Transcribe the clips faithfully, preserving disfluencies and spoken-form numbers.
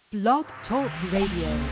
Blog Talk Radio.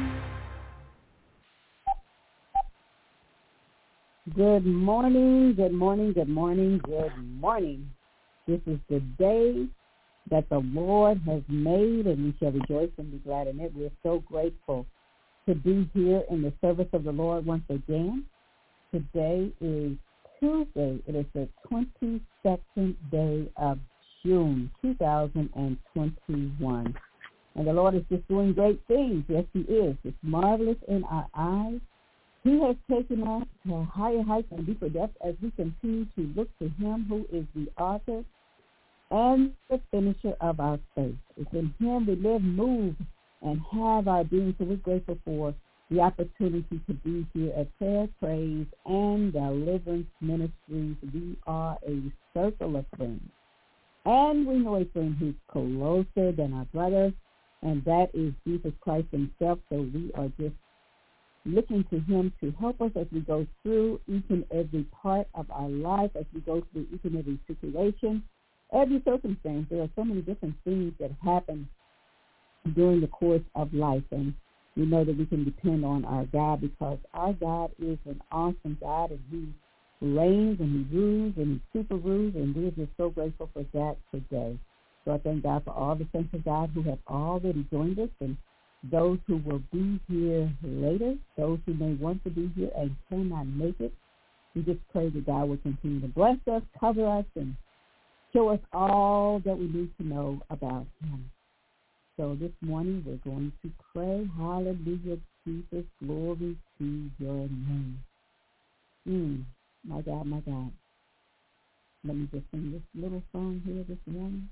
Good morning, good morning, good morning, good morning. This is the day that the Lord has made, and we shall rejoice and be glad in it. We're so grateful to be here in the service of the Lord once again. Today is Tuesday. It is the twenty-second day of June, two thousand twenty-one. And the Lord is just doing great things. Yes, he is. It's marvelous in our eyes. He has taken us to higher heights and deeper depths as we continue to look to him who is the author and the finisher of our faith. It's in him we live, move, and have our being. So we're grateful for the opportunity to be here at Prayer, Praise, and Deliverance Ministries. We are a circle of friends. And we know a friend who's closer than our brother, and that is Jesus Christ himself. So we are just looking to him to help us as we go through each and every part of our life, as we go through each and every situation, every circumstance. There are so many different things that happen during the course of life, and we know that we can depend on our God because our God is an awesome God, and he reigns and he rules and he super rules, and we're just so grateful for that today. So I thank God for all the saints of God who have already joined us, and those who will be here later, those who may want to be here and cannot make it. We just pray that God will continue to bless us, cover us, and show us all that we need to know about him. So this morning we're going to pray. Hallelujah, Jesus, glory to your name. Mm, my God, my God. Let me just sing this little song here this morning.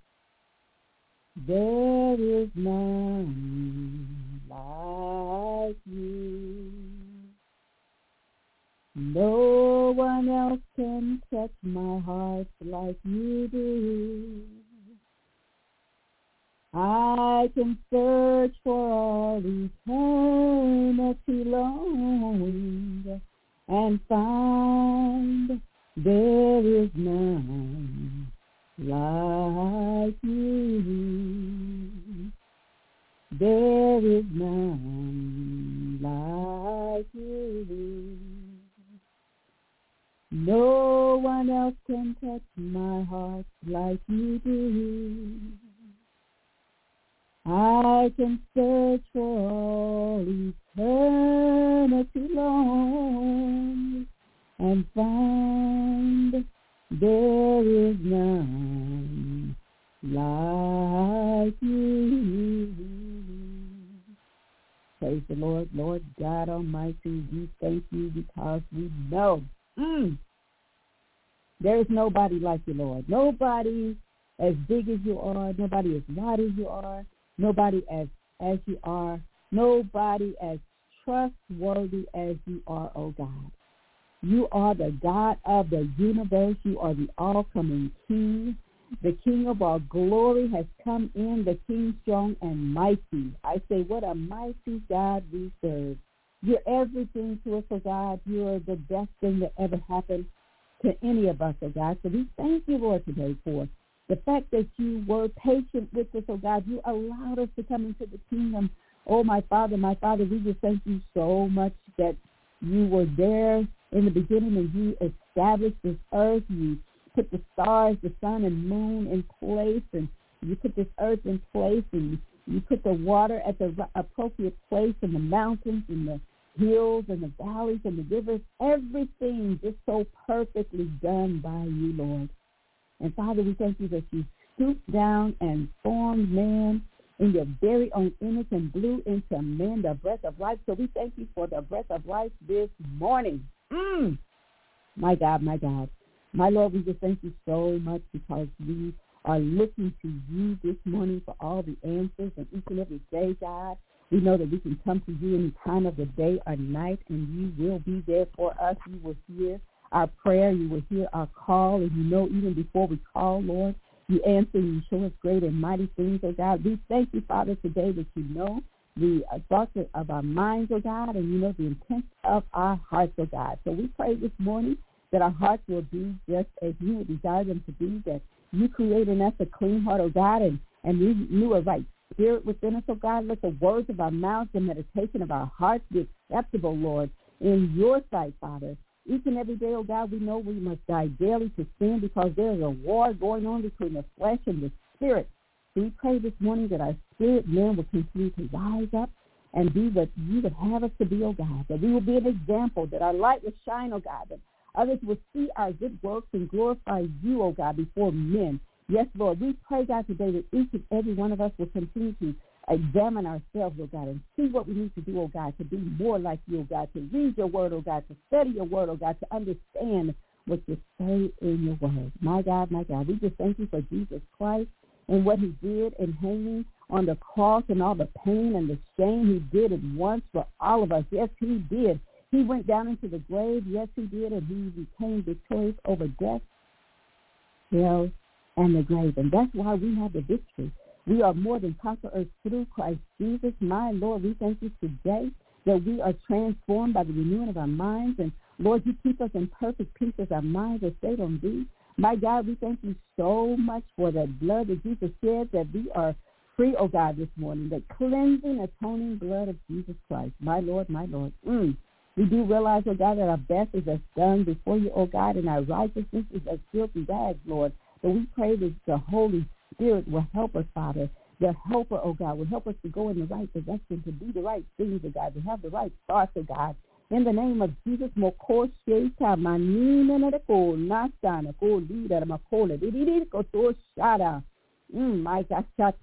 There is none like you. No one else can touch my heart like you do. I can search for all eternity long and find there is none like you. There is none like you. No one else can touch my heart like you do. I can search for all eternity long and find there is none like you. Praise the Lord, Lord God Almighty. We thank you because we know mm, there is nobody like you, Lord. Nobody as big as you are. Nobody as wide as you are. Nobody as, as you are. Nobody as trustworthy as you are, oh God. You are the God of the universe. You are the all-coming King. The King of all glory has come in, the King strong and mighty. I say, what a mighty God we serve. You're everything to us, oh God. You're the best thing that ever happened to any of us, oh God. So we thank you, Lord, today for the fact that you were patient with us, oh God. You allowed us to come into the kingdom. Oh, my Father, my Father, we just thank you so much that you were there in the beginning, and you established this earth. You put the stars, the sun, and moon in place, and you put this earth in place, and you put the water at the appropriate place, and the mountains, and the hills, and the valleys, and the rivers. Everything just so perfectly done by you, Lord. And Father, we thank you that you stooped down and formed man in your very own image and blew into man the breath of life. So we thank you for the breath of life this morning. Mm. My God, my God. My Lord, we just thank you so much because we are looking to you this morning for all the answers, and each and every day, God, we know that we can come to you any time of the day or night, and you will be there for us. You will hear our prayer. You will hear our call, and you know even before we call, Lord, you answer and you show us great and mighty things, oh God. We thank you, Father, today that you know the thoughts of our minds, oh God, and you know the intent of our hearts, oh God. So we pray this morning that our hearts will be just as you would desire them to be, that you create in us a clean heart, oh God, and, and renew a right spirit within us, oh God. Let the words of our mouths and meditation of our hearts be acceptable, Lord, in your sight, Father. Each and every day, oh God, we know we must die daily to sin because there is a war going on between the flesh and the spirit. So we pray this morning that our spirit men will continue to rise up and be what you would have us to be, oh God, that we will be an example, that our light will shine, oh God, that others will see our good works and glorify you, oh God, before men. Yes, Lord, we pray, God, today that each and every one of us will continue to examine ourselves, oh God, and see what we need to do, oh God, to be more like you, oh God, to read your word, oh God, to study your word, oh God, to understand what you say in your word. My God, my God, we just thank you for Jesus Christ and what he did in hanging on the cross and all the pain and the shame. He did it once for all of us. Yes, he did. He went down into the grave. Yes, he did, and he became victorious over death, hell, and the grave. And that's why we have the victory. We are more than conquerors through Christ Jesus. My Lord, we thank you today that we are transformed by the renewing of our minds. And, Lord, you keep us in perfect peace as our minds are stayed on thee. My God, we thank you so much for the blood that Jesus shed, that we are free, oh God, this morning, the cleansing, atoning blood of Jesus Christ. My Lord, my Lord. Mm. We do realize, oh God, that our best is as done before you, oh God, and our righteousness is as filthy rags, Lord. But we pray that the Holy Spirit will help us, Father. The helper, oh God, will help us to go in the right direction, to do the right things, oh God, to have the right thoughts, oh God. In the name of Jesus, Mm, my God,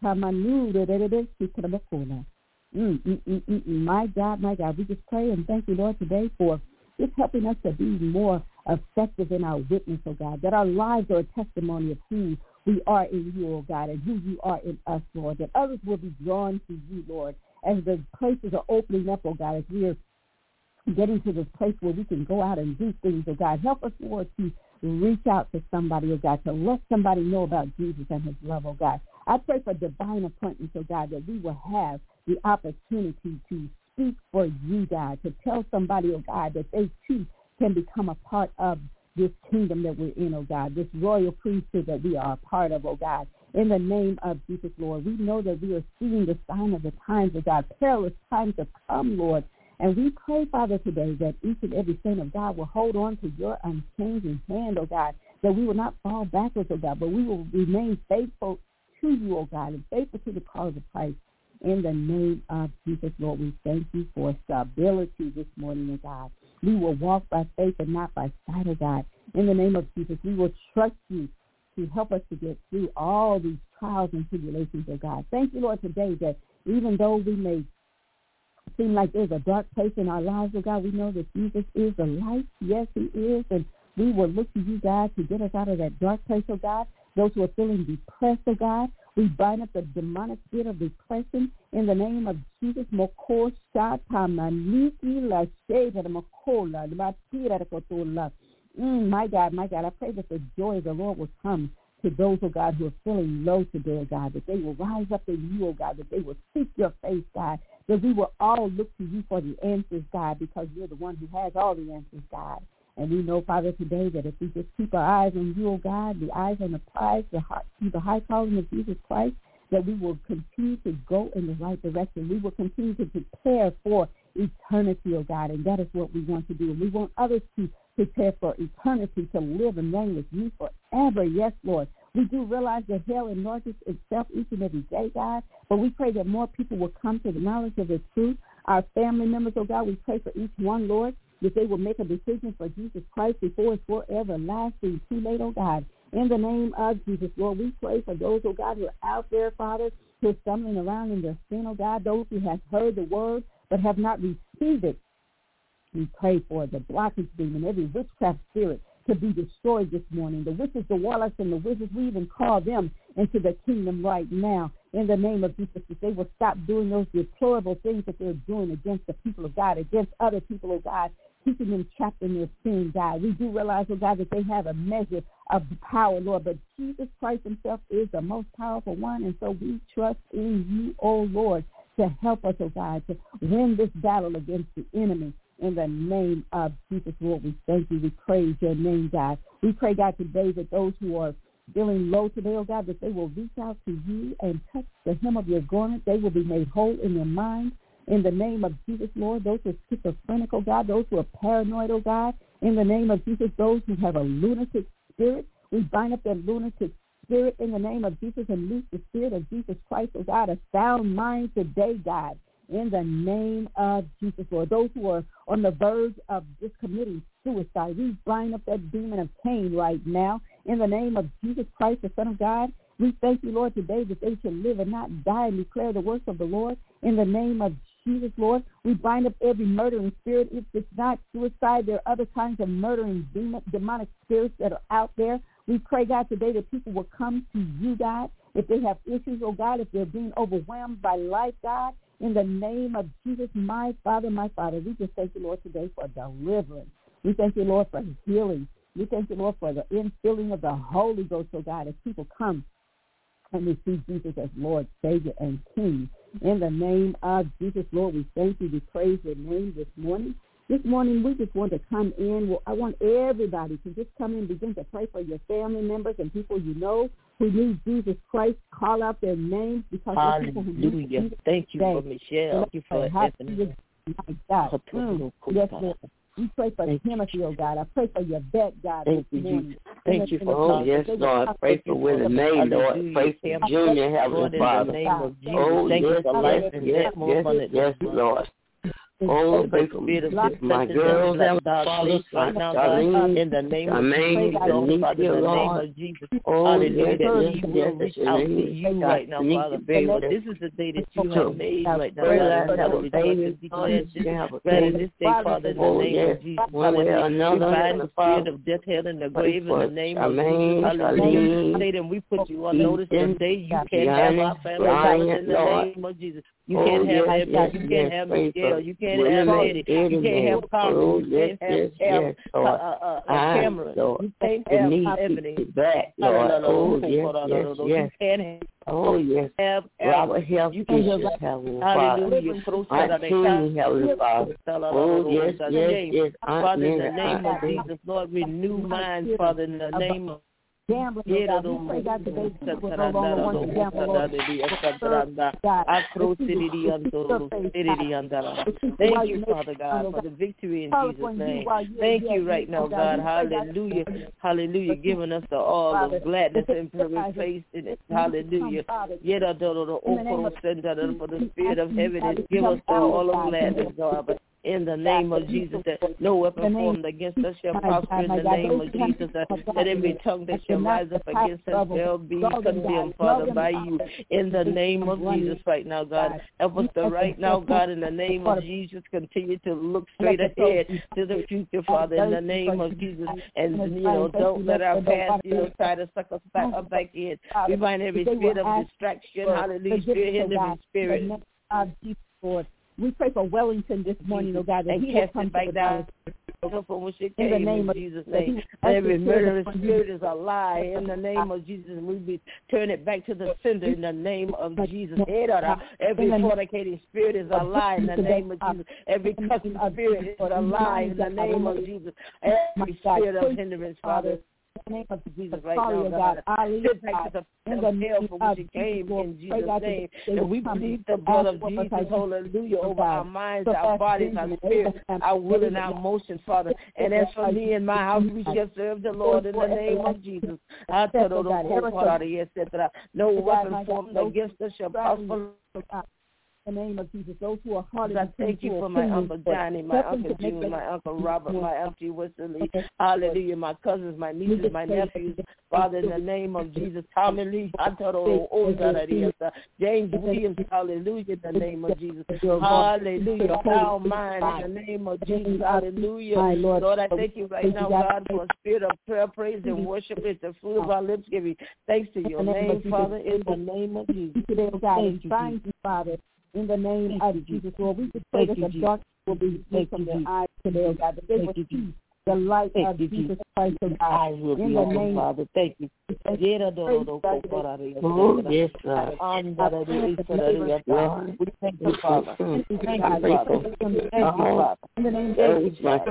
mm, mm, mm, mm, my God, my God, we just pray and thank you, Lord, today for just helping us to be more effective in our witness, oh God, that our lives are a testimony of who we are in you, oh God, and who you are in us, Lord, that others will be drawn to you, Lord, as the places are opening up, oh God, as we are getting to this place where we can go out and do things, oh God. Help us, Lord, to reach out to somebody, oh God, to let somebody know about Jesus and his love, oh God. I pray for divine appointments, oh God, that we will have the opportunity to speak for you, God, to tell somebody, oh God, that they too can become a part of this kingdom that we're in, oh God, this royal priesthood that we are a part of, oh God. In the name of Jesus, Lord, we know that we are seeing the sign of the times, oh God, perilous times have come, Lord. And we pray, Father, today that each and every saint of God will hold on to your unchanging hand, oh God, that we will not fall backwards, oh God, but we will remain faithful to you, oh God, and faithful to the cause of Christ. In the name of Jesus, Lord, we thank you for stability this morning, oh God. We will walk by faith and not by sight, oh God. In the name of Jesus, we will trust you to help us to get through all these trials and tribulations, oh God. Thank you, Lord, today that even though we may seem like there's a dark place in our lives, oh God, we know that Jesus is the light. Yes, he is. And we will look to you, God, to get us out of that dark place, oh God. Those who are feeling depressed, oh God, we bind up the demonic spirit of depression in the name of Jesus. Mm, my God, my God, I pray that the joy of the Lord will come to those, oh God, who are feeling low today, oh God, that they will rise up in you, oh God, that they will seek your face, God, that we will all look to you for the answers, God, because you're the one who has all the answers, God. And we know, Father, today that if we just keep our eyes on you, oh God, the eyes on the prize, the high, the high calling of Jesus Christ, that we will continue to go in the right direction. We will continue to prepare for eternity, oh God, and that is what we want to do. And we want others to prepare for eternity, to live and reign with you forever. Yes, Lord. We do realize that hell enlarges itself each and every day, God, but we pray that more people will come to the knowledge of the truth. Our family members, oh God, we pray for each one, Lord, that they will make a decision for Jesus Christ before it's forever lasting too late, oh God. In the name of Jesus, Lord, we pray for those, oh God, who are out there, Father, who are stumbling around in their sin, oh God, those who have heard the word but have not received it. We pray for the blockage demon, every witchcraft spirit to be destroyed this morning. The witches, the warlocks, and the wizards, we even call them into the kingdom right now. In the name of Jesus, that they will stop doing those deplorable things that they're doing against the people of God, against other people of God, keeping them trapped in their sin, God. We do realize, oh God, that they have a measure of power, Lord, but Jesus Christ himself is the most powerful one, and so we trust in you, oh Lord, to help us, oh God, to win this battle against the enemy. In the name of Jesus, Lord, we thank you. We praise your name, God. We pray, God, today that those who are feeling low today, oh God, that they will reach out to you and touch the hem of your garment. They will be made whole in their mind. In the name of Jesus, Lord, those who are schizophrenic, oh God, those who are paranoid, oh God, in the name of Jesus, those who have a lunatic spirit, we bind up their lunatic spirit in the name of Jesus and loose the spirit of Jesus Christ, oh God, a sound mind today, God, in the name of Jesus, Lord. Those who are on the verge of just committing suicide, we bind up that demon of Cain right now in the name of Jesus Christ, the Son of God. We thank you, Lord, today that they should live and not die and declare the works of the Lord in the name of Jesus, Lord. We bind up every murdering spirit. If it's not suicide, there are other kinds of murdering demon, demonic spirits that are out there. We pray, God, today that people will come to you, God, if they have issues, oh God, if they're being overwhelmed by life, God, in the name of Jesus, my Father, my Father. We just thank you, Lord, today for deliverance. We thank you, Lord, for healing. We thank you, Lord, for the infilling of the Holy Ghost, oh God, as people come and receive Jesus as Lord, Savior, and King. In the name of Jesus, Lord, we thank you. We praise your name this morning. This morning, we just want to come in. Well, I want everybody to just come in and begin to pray for your family members and people you know who need Jesus Christ. Call out their names because Hallelujah. people who need Jesus Thank you today. for Michelle. Thank you for Anthony. My God. Mm. Yes, Lord. We pray for Thank Timothy, you. Oh God. I pray for your vet, God, Thank this you, morning. Thank you for Oh, yes, Lord. Pray for Willie Mae, Lord. Pray for Junior, Heavenly Father. Oh, yes, yes, yes, yes, yes, Lord. Oh, pray for me. My girls, Heavenly Father, right now, God, in the name of Jesus, Father, in the name of Jesus. Oh, yes, yes, yes, will reach out to you right now, Father. This is the day that you have made right now. God, have a baby, declare this day, Father, in the name of Jesus. Hallelujah. We bind the spirit of death, hell, and the grave in the name of Jesus. Hallelujah. Satan, we put you on notice today. You can't have our family members in the name of Jesus. You can't have Edmund. You can't have Michelle. You can't have Eddie. You can't have Carmen. You can't have Cameron. You can't have Ebony. Oh, yes, yes, yes. You can't have. Oh, yes. Have Robert Health Issues, Heavenly Father. Aunt King, Heavenly Father. Oh, yes, yes, yes. Father, in the name of Jesus, Lord, renew minds, Father, in the name of Gambling, oh God. We pray, God, today people no longer want to gamble, Lord. Thank you, Father God, for the victory in Jesus' name. Thank you right now, God. Hallelujah. Hallelujah. Giving us the all of gladness and faith in it. Hallelujah. For the spirit of heaviness, give us the all of gladness, God. In the name of Jesus, that no weapon formed against us shall prosper. In the name of Jesus, that every tongue that shall rise up against us shall be condemned, Father, by you. In the name of Jesus, right now, God, help us to right now, God, in the name of Jesus, continue to look straight ahead to the future, Father, in the name of Jesus, and you know, don't let our past, you know, try to suck us back up back in. We bind every spirit of distraction, hallelujah, spirit, hindering spirit. We pray for Wellington this morning, oh God, that and he will come back down. From which it came, in the name of Jesus' name. Every murderous spirit is a lie. In the name of Jesus, we be turn it back to the sender in the name of Jesus. Every fornicating spirit is a lie in the name of Jesus. Every cussing spirit is a lie in the name of Jesus. Every spirit of hindrance, Father. In the name of Jesus right now, God. Sit back to the pit of hell from which it came in Jesus' name. And we plead the blood of Jesus, hallelujah, over our minds, our bodies, our spirits, our will and our emotions, Father. And as for me and my house, we shall serve the Lord in the name of Jesus. No weapon formed against us shall prosper. In the name of Jesus, those who are hard. I thank you for my Uncle Johnny, my Uncle June, my Uncle Robert, my Auntie Wesley, hallelujah, my cousins, my nieces, my nephews, Father, in the name of Jesus, Tommy Lee, James Williams, hallelujah, in the name of Jesus, hallelujah, sound mind, in the name of Jesus, hallelujah, Lord, I thank you right now, God, for a spirit of prayer, praise, and worship. It's the fruit of our lips giving thanks to your name, Father, in the name of Jesus. Thank you, Father. In the name of Jesus, Lord, we just pray that the darkness will be taken from their eyes today, oh God, that they will see the light Thank of you, Jesus Jesus. Christ of God. I will In be the open, name Father. Thank you. Oh, yes, God. We thank you, Father. Thank you, Father. Thank you, Father. In the name That of is my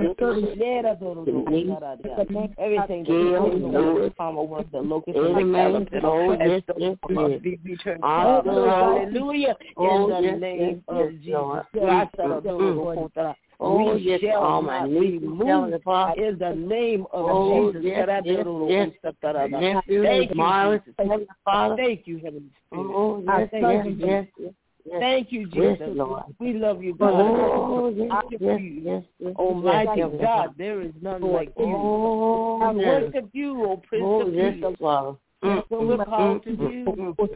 Everything that Palmer was the locust and the caterpillar. Oh, yes, yes, yes. Be returned. Hallelujah. In the name of Jesus. Oh, we yes, shall all my not nieces, be moved in the name of oh, Jesus. Yes, yes, yes. Thank you, Myers, Jesus. Father. Thank you, Heavenly Spirit. Oh, yes, Thank yes, you, yes, yes, yes. Thank you, Jesus. Yes, Lord. We love you, God. Oh, yes, I yes, you. yes, yes. Almighty yes, God, there is none like you. Oh, I yes. worship you, O Prince oh, of yes, Peace. Father. That's what we're called to do.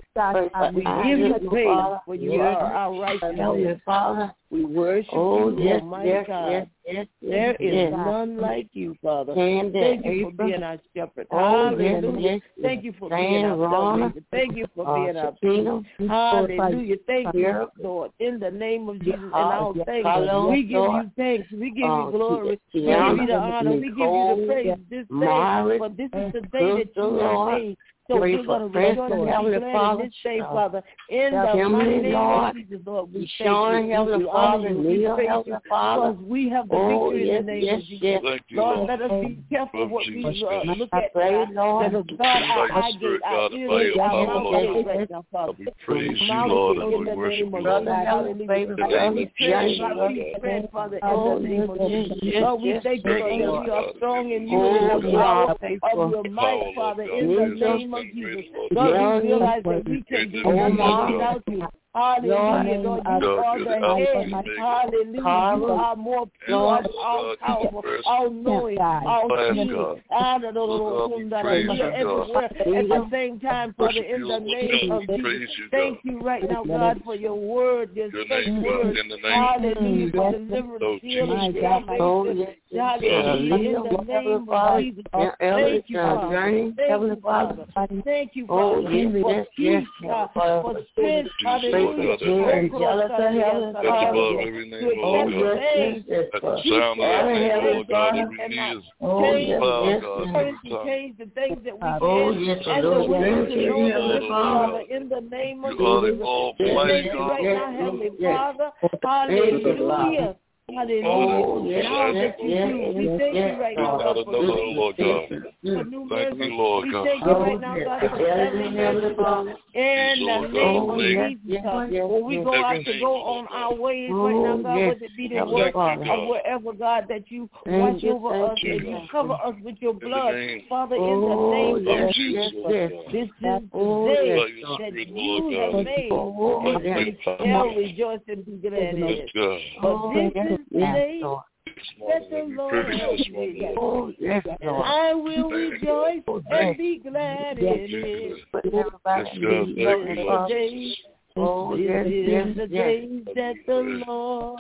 We give you praise for you are our righteousness. Father. We worship oh, you, yes, Almighty yes, God. Yes, yes, yes, there is yes. none like you, Father. Stand Thank there, you for April. being our shepherd. Oh, yes, Hallelujah. yes, yes. Thank you for Stand being our Rana. shepherd. Thank you for Uh, being our Shapiro. peace. Hallelujah. Thank you, Here. Lord. In the name of Jesus and Uh, our thanks, Carlos, we give Lord. you thanks. We give Uh, you glory. We Tiana, give you the honor. We give you Nicole, the praise this day. Margaret, For this is the day that Sister, you have Lord. made. So Pray we're for going to Prince, rejoice and be Heavenly glad Father. in this day, Uh, Father. In the Heavenly mighty name Lord. of Jesus, Lord, we Sean, thank you. Heavenly We honor Father, you. We Neil, praise Heavenly you. Father. Because we have the Oh, victory yes, in the name yes, of Jesus. yes. Thank you, Lord, Lord. let us be careful Lord what we Jesus, uh, God. look at. Pray, God. Lord. Let us guard By our your eye Spirit, gate, our God, and ear by gate, your our power, mouth Lord gate God. right now, Father. We praise you, Mouth Lord, gate and in we the worship name you, of Lord. Jesus. Hallelujah. In the name We of tread Jesus, like God. we tread, Father, in Oh, the name yes, of yes, Jesus. yes, Lord, we yes, thank you, yes, Lord, that Lord. we are strong in you Oh, and in the you power are of faithful. your might, Power, Lord Father, God. in the Jesus. name of And Jesus. greater, Lord Lord, God. we realize that we can do Greater than nothing you, without God. you. Hallelujah, Lord, you God, are you're the the Alpha head. and Omega. Hallelujah, you Carlos, are more pure, Lord, all God, powerful, you're the first all knowing, all last, seeing. God. Hallelujah, Lord God, we praise you are you, God. everywhere at the same time, Father, Worship in you, the Lord name God. of Jesus. Praise you, Thank God. you right now, God, for your word, your Your faith name, God, word. in the name of Hallelujah, for deliverance, Lord healing, Jesus. Oh, salvation. yes, yes, Hallelujah, yes. in the name of Father, Jesus. and Thank you, Father. journey, Thank Heavenly you, Father. Father. Thank you, Oh, Father, yes, for yes, peace, yes, God, Father. for strength. Jesus, Lord Hallelujah. God, that name. Angelica, Heavenly That's Father. above every name, To Lord accept Oh, God. yes, yes, change. yes, At the Father. sound of that Father, name, Heavenly Lord God, Father. every knee is Oh, change, yes, bow, yes, God, yes. every to tongue. change the things that we Oh, can yes, and the Lord. wisdom Thank to you, know the Heavenly living Father. Father in the name of You are the Jesus. We Almighty thank you God. right yes, now, Heavenly yes. Father. Thank you, Father. Hallelujah. Hallelujah. Oh, yes, And all yes, that you yes, do. yes, We thank yes, you right There's now, Lord. not God, for another, new, Lord God. for new Thank mercy. you, Lord We God. thank you right now, yes, God, for yes, traveling mercy, God. In Yes, the Lord name God. of Make yes, Jesus, God. yes, When we yes. go out every to name, go Lord on God. our ways right now, Oh, God, yes, whether it be to Heavenly work Father. or wherever, God, that you Thank watch you, over thank us you, and you thank cover you. us with your In the blood. name Father, in the Oh, name of of yes, Jesus, Jesus, yes, Lord yes. God. this is the Oh, day yes, By your Lord. that Spirit, you Lord have God. made, Oh, and yes. we shall rejoice and be glad in Yes, it. God. But Oh, this yes, is the yes, day Lord. that the We Lord praise has this morning, made. Lord. Oh, yes, Lord. I will rejoice Oh, and yes. be glad Lord in Jesus. it. Put Yes, everybody God. in Thank the you, This is Lord the day. Jesus. Oh, This yes, is yes, the yes. day that the Lord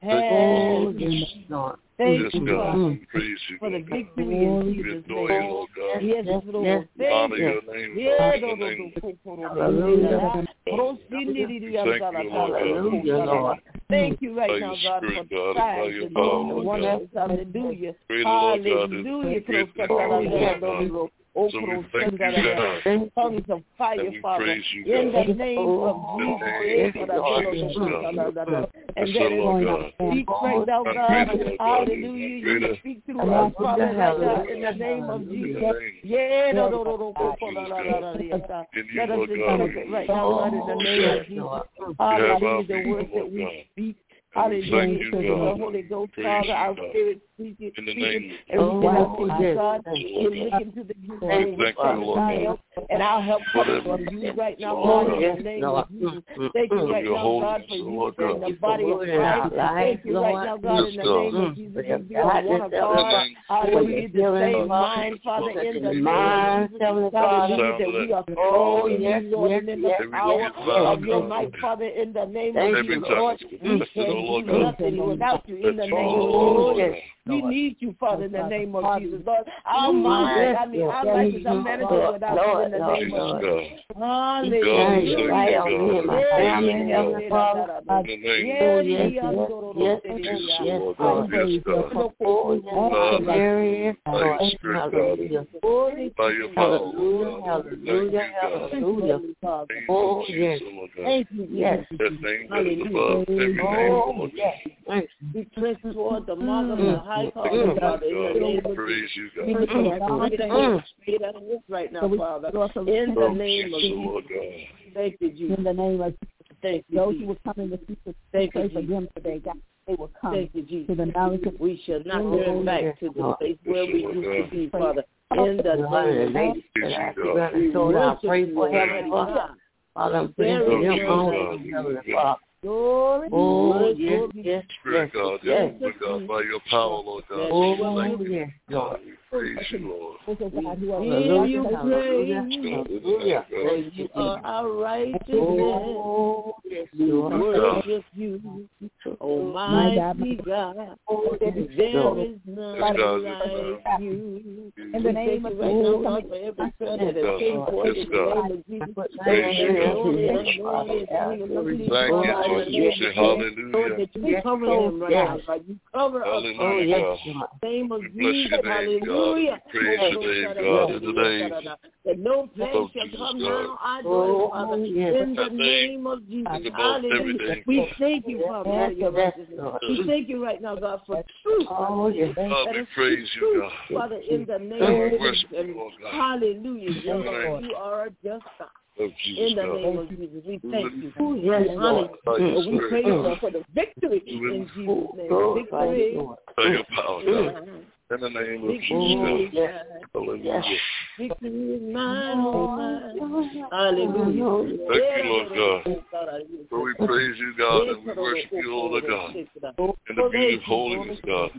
Oh, has yes, made. Lord. Thank Yes, you, God. Father, We praise you, for the Lord God. victory in We Jesus' adore you, name. Lord God. Yes, yes, Lord. yes, Thank Honor you. your name, Yeah, God. no, Your no, name. no, Hallelujah. Thank you, Lord God. Hallelujah, Lord. Thank you right By now, your God, for Spirit, the God, and by signs your and power, the Lord wonders. God. Hallelujah. Greater, Lord God, is Hallelujah. greater than you, Lord God. Oh, So we thank you, God, tongues of fire, and we Father, praise you, in God. the name of In Jesus. the name of Jesus, God. And Yes, that is Lord God. speak right now, None God. greater, Lord God. Hallelujah. You Greater. speak to us, Father, right now, in the name of In Jesus. the name Yeah, no, no, no, no, of Jesus, God. In you, let us Lord interpret God, right now, God, in the name of Jesus. we have our Hallelujah. The being, words that Lord we God. speak. And we Hallelujah. thank you, To the God. Holy Ghost, Praise Father, you, our God. spirit speaking, In the speaking, name and we Oh, cannot speak, yes. God. of We're Jesus. looking to the We Jehovah, thank you, Father, Lord our God. help, and our help comes Whatever from you right now, Lord God, God. in yes, the name Lord. of Jesus. Mm, Thank you Of right your now, God, holiness, for oh, you Lord in God. the body of moving in our Christ. lives, Thank you right Lord. now, God, Yes, in the God. name of Mm. Jesus. For We your be on one guidance, Heavenly accord. Father. Hallelujah. The Healing, same Father. mind, Father, Touch in the the name mind, of Jesus. Heavenly Hallelujah. Father. That we are Oh, strong in yes, you, Lord, yes, and in the yes, Every power knee yes, is yes. of bowed, your God. might, Father, in the name of Thank Every Jesus, you, tongue Lord. is We confessed, oh can Lord do God. nothing without you in the name of Oh, Jesus. yes. We need you, Father, in the name of Jesus. Lord, our mind, I mean, our life is unmanageable without you in the name of Jesus. Hallelujah. Right on me, my family, Heavenly Father. Yes, yes, yes, yes, yes, Lord. Oh, yes, Lord. Hallelujah. Hallelujah, hallelujah, hallelujah. Oh, yes. Thank you, yes. Hallelujah. Oh, yes. We press toward the mark of the high calling, Father, in the name of Praise you, God. We look at everything straight out of this right now, Father. In the name of Jesus. Thank you, Jesus. In the name of Thank you, those Jesus. who will come in the future, Thank pray you, for them today, God. They will come Thank you, Jesus. to the knowledge of we shall not turn back to the place where we used to be, Father. In the name of Jesus. We pray for Heavenly Father. Father, I'm praying for them all, Heavenly Father. Glory, oh, glory, yes, glory. yes, Spirit yes, God, yes, yes, God, by your power, Lord God. Oh, Thank you. yes, Lord. Praise you, Lord. Give you Hallelujah. praise. Hallelujah. For you are our righteousness. Oh, yes, Lord. Worship you, Almighty God. Oh, yes, There Lord. is none Yes, God, like you. In the name of right now, God, for every prayer that has came forth in the name of Jesus. Praise you, Thank Thank you, Jesus. Hallelujah. That you cover him right now, God. You cover us. Hallelujah, God. In the name of We bless Jesus. your name, God. Hallelujah. We praise your name, God, in the name That no plague of shall Jesus, come God. now, I do, Father. In the That name name of Jesus. is above Hallelujah. everything, We God. thank you, Father, for your righteousness. We thank you right now, God, for truth. Oh, yes. God, we praise you, God. Father, in the name of Worship Jesus. you, Lord God. Hallelujah. In the name You are a just God. of Jesus, In the God. name of Jesus, we thank you. Oh, yes, We honor Lord. By you. your We spirit, praise God. you for the victory in Jesus' name. Lord, Victory. Lord. By your power, God. In the name of Jesus, God. Victory. Hallelujah. Victory is mine, oh mine. Hallelujah. Thank you, Lord God. For we praise you, God, and we worship you, Lord God. In the beauty of holiness, God.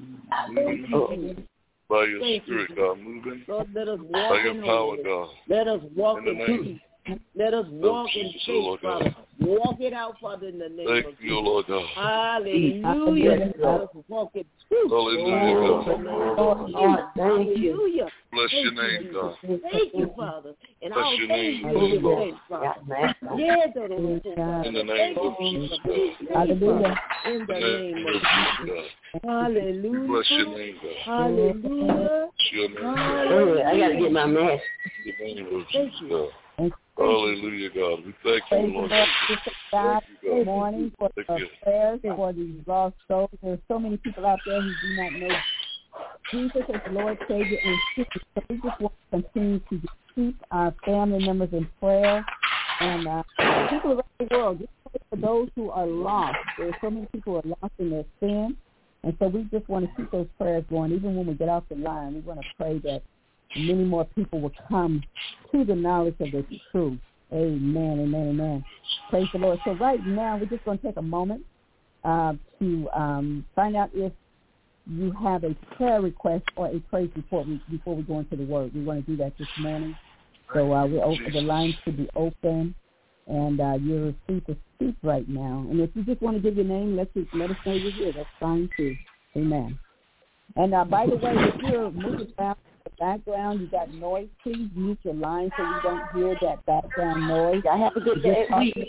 Moving by your spirit, God. Moving Lord, let us by walk your in power, holiness. God. Let us walk In the in name peace. Let us walk in Jesus, faith, Lord God. Father. Walk it out, Father, in the name Thank of you, Jesus. Lord God. Hallelujah. Let us walk in truth. Hallelujah, Lord, God. in the name of Jesus. Hallelujah. Bless your Thank you, name, Jesus. God. Thank you, Father. And Bless all your things name, will give God. thanks, Father. Yeah, Yeah, Lord, Lord, Lord. In the name Thank you, of Jesus, Jesus. God. Hallelujah. In the In name of Jesus, Jesus. God. We Hallelujah. bless your name, God. Hallelujah. Bless your name, God. Hallelujah. I got to get my mask. In the name of Thank Jesus, you. God. Hallelujah, God. We thank you, Praise the Lord. Lord, Sister God, Thank you, God. this morning for Thank the you. prayers for these lost souls. There are so many people out there who do not know Jesus as Lord, Savior, and King. So we just want to continue to keep our family members in prayer and uh, people around the world. Just pray for those who are lost. There are so many people who are lost in their sin. And so we just want to keep those prayers going. Even when we get off the line, we want to pray that many more people will come to the knowledge of the truth. Amen, amen, amen. Praise the Lord. So right now, we're just going to take a moment uh, to um, find out if you have a prayer request or a praise report before we go into the word. We want to do that this morning. So uh, we're open, the lines should be open, and uh, you're free to speak right now. And if you just want to give your name, let, you, let us know you're here. That's fine, too. Amen. And uh, by the way, if you're moving around in the background, you got noise, please mute your line so we don't hear that background noise. I have a good day.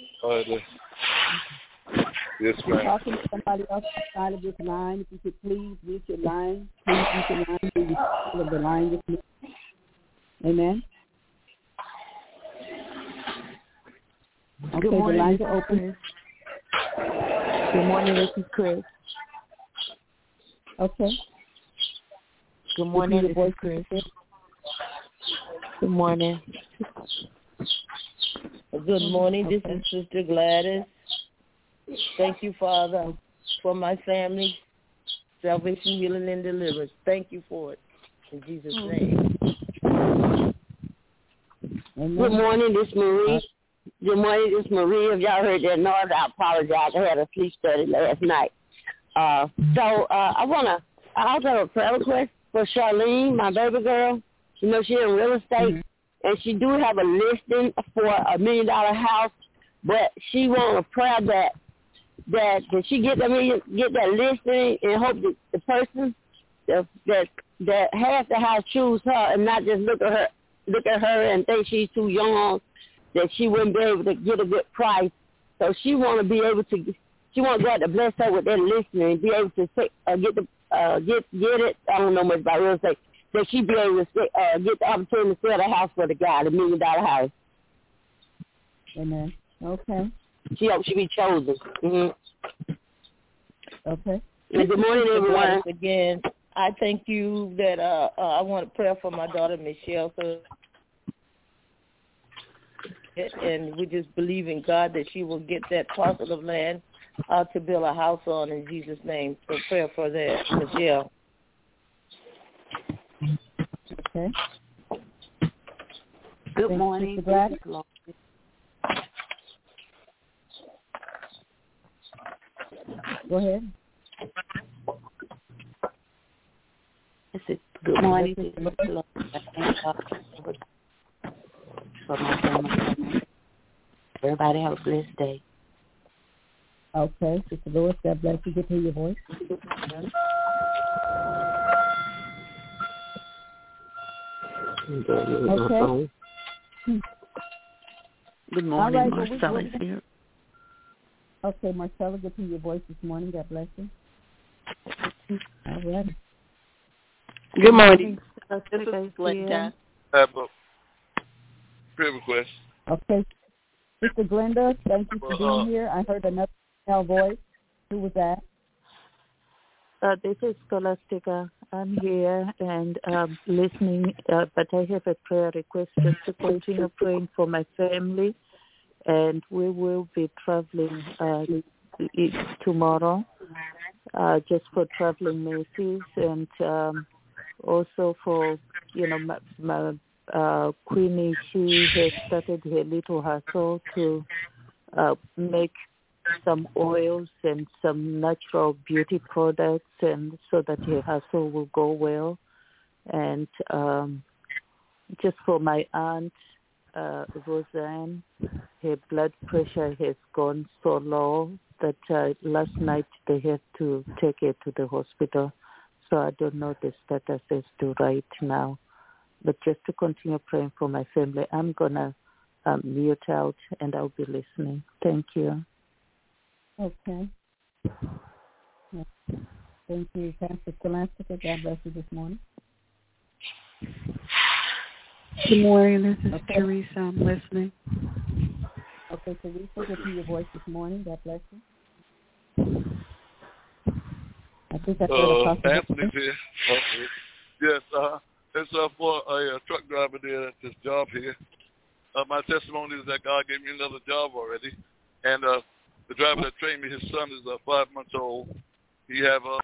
Yes, You're ma'am. talking to somebody else outside of this line. If you could please mute your line. Please mute your line. Maybe of the line with me. Amen. Okay, Good morning, the lines this are is open. Chris. Good morning, this is Chris. Okay. Good morning, this is Chris. Good morning. Good morning. This is Sister Gladys. Thank you, Father, for my family, salvation, healing, and deliverance. Thank you for it. In Jesus' name. Amen. Good morning, this is Marie. Good morning, this is Marie. If y'all heard that noise, I apologize. I had a sleep study last night. Uh, so uh, I want to, I also have a prayer request for Charlene, my baby girl. You know, she's in real estate, mm-hmm. and she do have a listing for a million dollar house, but she want a prayer that that that she get that million, get that listing and hope that the person that that that has to have choose her and not just look at her look at her and think she's too young, that she wouldn't be able to get a good price. So she want to be able to. She want God to bless her with that listening, be able to take, uh, get the uh, get get it. I don't know much about real estate. That she be able to uh, get the opportunity to sell the house for the guy, the million dollar house. Amen. Okay. She hope she be chosen. Mm-hmm. Okay. And good morning, everyone. Again, I thank you that uh, uh, I want to pray for my daughter Michelle. So, and we just believe in God that she will get that parcel of land uh, to build a house on in Jesus' name. So prayer for that, Michelle. Okay. Good Thanks, morning. Go ahead. Good morning. This is Lord. I thank God for my family. Everybody have a blessed day. Okay. Sister Lois, God bless you. Get to hear your voice. Okay. Good morning, right, Marcella well, here. Okay, Marcella, good to hear your voice this morning. God bless you. All right. Good morning. This is Glenda. I have a prayer request. Okay. Sister Glenda, thank you for being here. I heard another female voice. Who was that? Uh, this is Scholastica. I'm here and um, listening, uh, but I have a prayer request just to continue praying for my family. And we will be traveling uh, tomorrow, uh, just for traveling mercies, and um, also for, you know, my, my uh, Queenie, she has started her little hustle to uh, make some oils and some natural beauty products, and so that her hustle will go well. And um, just for my aunt, uh, Roseanne, her blood pressure has gone so low that uh, last night they had to take her to the hospital. So I don't know the status as to right now. But just to continue praying for my family, I'm going to um, mute out and I'll be listening. Thank you. Okay. Thank you, Pastor Scholastica. God bless you this morning. Good morning. This is okay. Teresa. I'm listening. Okay, Teresa, good to hear your voice this morning. God bless you. I think that's uh, Anthony's here. Uh, yes, uh, it's uh, for a, a truck driver there at this job here. Uh, my testimony is that God gave me another job already, and uh, the driver that trained me, his son is uh, five months old. He have a uh,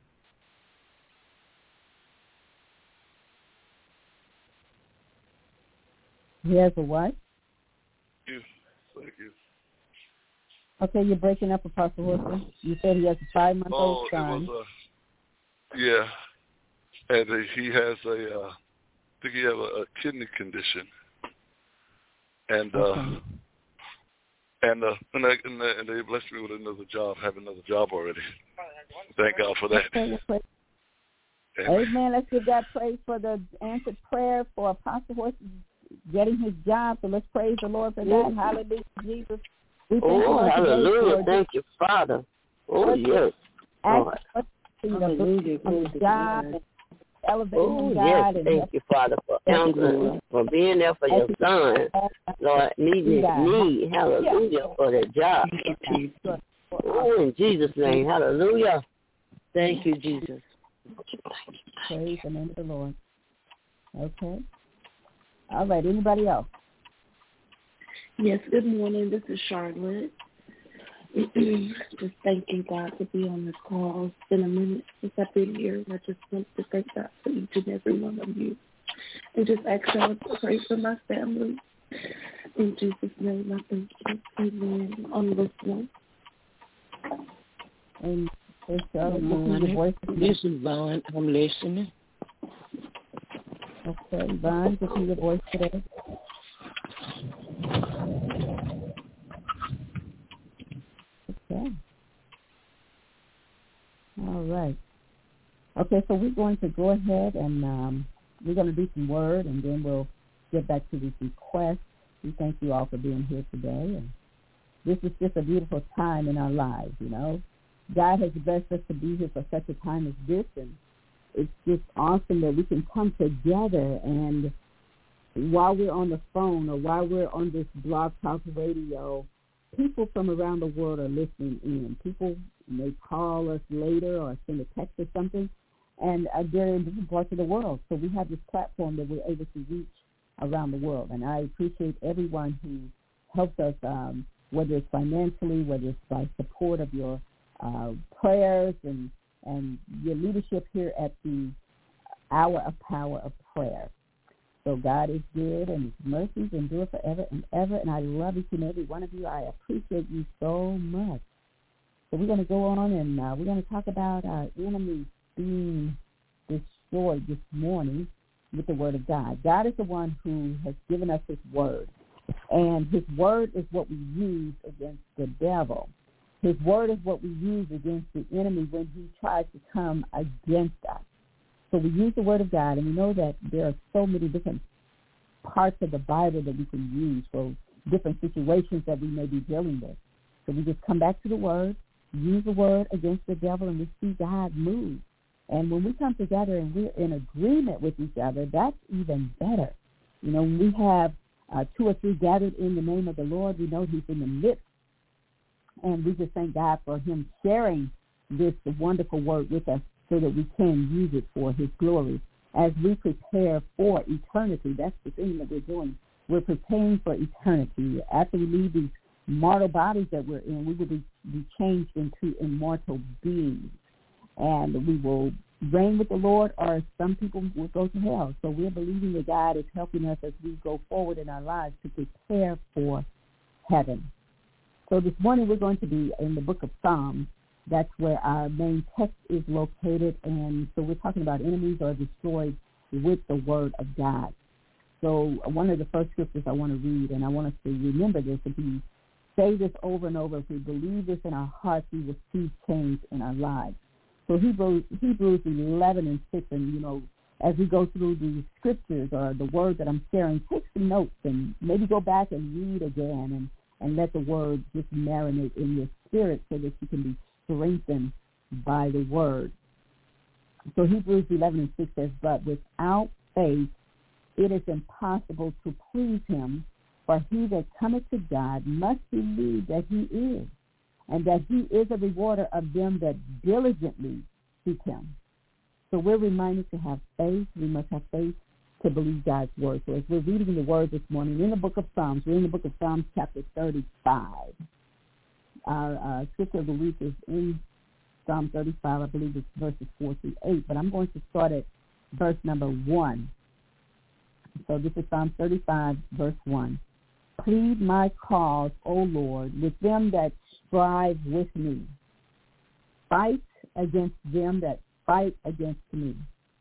He has a what? Yes, thank you. Okay, you're breaking up, Apostle Wilson. You said he has a five-month-old oh, son. It was a, yeah, and uh, he has a, uh, I think he has a, a kidney condition, and uh, okay. and uh, and, they, and, they, and they blessed me with another job, have another job already. Thank God for that. Okay, we'll Amen. Amen. Let's give God praise for the answered prayer for Apostle Wilson getting his job. So let's praise the Lord for that. Hallelujah, Jesus. We thank oh, you hallelujah. For thank you, Father. Oh, yes. Lord. Hallelujah. The job, elevating oh, God. Yes, and thank you, Father, for answering, for being there for your son. Lord, meeting his need. Hallelujah for the job. Oh, in Jesus' name. Hallelujah. Thank you, Jesus. Praise the name of the Lord. Okay. All right. Anybody else? Yes, good morning. This is Charlotte. Just thanking God to be on this call. It's been a minute since I've been here, and I just want to thank God for each and every one of you. And just ask y'all to pray for my family. In Jesus' name, I thank you. Amen. On this one. And Good morning. This is Vaughn. I'm listening. Okay, Vaughn, give me your voice today. Okay. All right. Okay, so we're going to go ahead and um, we're going to do some word, and then we'll get back to these requests. We thank you all for being here today. And this is just a beautiful time in our lives, you know. God has blessed us to be here for such a time as this, and it's just awesome that we can come together, and while we're on the phone or while we're on this Blog Talk Radio, people from around the world are listening in. People may call us later or send a text or something, and uh, they're in different parts of the world. So we have this platform that we're able to reach around the world, and I appreciate everyone who helps us, um, whether it's financially, whether it's by support of your uh, prayers and, and your leadership here at the Hour of Power of Prayer. So God is good, and His mercies endure forever and ever, and I love each and every one of you. I appreciate you so much. So we're going to go on, and uh, we're going to talk about our enemies being destroyed this morning with the Word of God. God is the one who has given us His Word, and His Word is what we use against the devil. His Word is what we use against the enemy when he tries to come against us. So we use the Word of God, and we know that there are so many different parts of the Bible that we can use for different situations that we may be dealing with. So we just come back to the Word, use the Word against the devil, and we see God move. And when we come together and we're in agreement with each other, that's even better. You know, when we have uh, two or three gathered in the name of the Lord, we know He's in the midst. And we just thank God for Him sharing this wonderful Word with us so that we can use it for His glory as we prepare for eternity. That's the thing that we're doing. We're preparing for eternity. After we leave these mortal bodies that we're in, we will be, be changed into immortal beings. And we will reign with the Lord, or some people will go to hell. So we're believing that God is helping us as we go forward in our lives to prepare for heaven. So this morning we're going to be in the book of Psalms. That's where our main text is located. And so we're talking about enemies are destroyed with the Word of God. So one of the first scriptures I want to read, and I want us to remember this, if we say this over and over, if we believe this in our hearts, we will see change in our lives. So Hebrews, Hebrews eleven and six, and, you know, as we go through the scriptures or the word that I'm sharing, take some notes and maybe go back and read again and, and let the word just marinate in your spirit so that you can be strengthened by the word. So Hebrews eleven and six says, but without faith it is impossible to please Him, for he that cometh to God must believe that He is, and that He is a rewarder of them that diligently seek Him. So we're reminded to have faith. We must have faith to believe God's word. So as we're reading the word this morning in the book of Psalms, we're in the book of Psalms chapter thirty-five. Our uh, scripture of the week is in Psalm thirty-five. I believe it's verses four through eight. But I'm going to start at verse number one. So this is Psalm thirty-five, verse one. Plead my cause, O Lord, with them that strive with me. Fight against them that fight against me.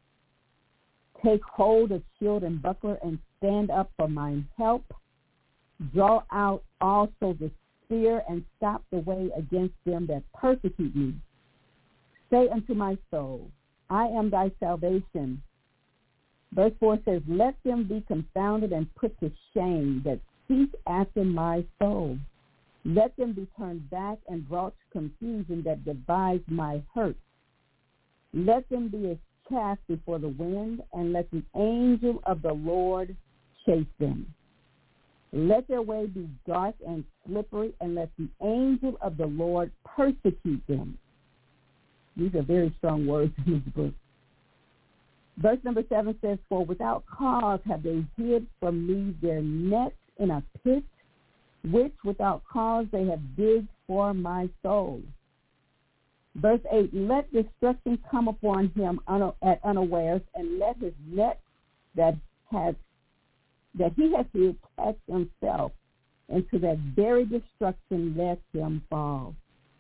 Take hold of shield and buckler and stand up for mine help. Draw out also the spear and stop the way against them that persecute me. Say unto my soul, I am thy salvation. Verse four says, let them be confounded and put to shame that seek after my soul. Let them be turned back and brought to confusion that devise my hurt. Let them be as chaff before the wind, and let the angel of the Lord chase them. Let their way be dark and slippery, and let the angel of the Lord persecute them. These are very strong words in this book. Verse number seven says, for without cause have they hid from me their nets in a pit, which without cause they have digged for my soul. Verse eight, let destruction come upon him at unawares, and let his net that has that he has to attach himself into that very destruction, let him fall.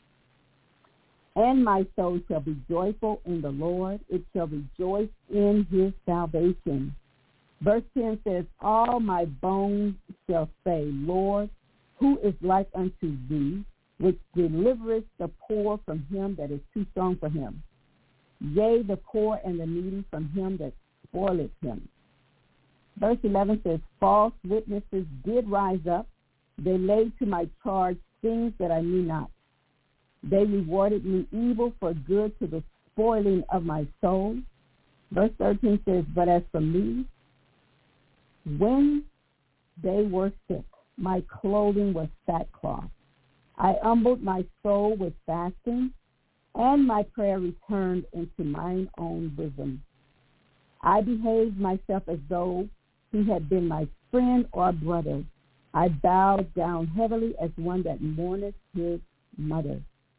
And my soul shall be joyful in the Lord. It shall rejoice in his salvation. Verse ten says, all my bones shall say, Lord, who is like unto thee, which delivereth the poor from him that is too strong for him? yea, the poor and the needy from him that spoileth him. Verse eleven says, false witnesses did rise up. They laid to my charge things that I knew not. They rewarded me evil for good to the spoiling of my soul. Verse thirteen says, but as for me, when they were sick, my clothing was sackcloth. I humbled my soul with fasting, and my prayer returned into mine own bosom. I behaved myself as though he had been my friend or brother. I bowed down heavily as one that mourneth his mother.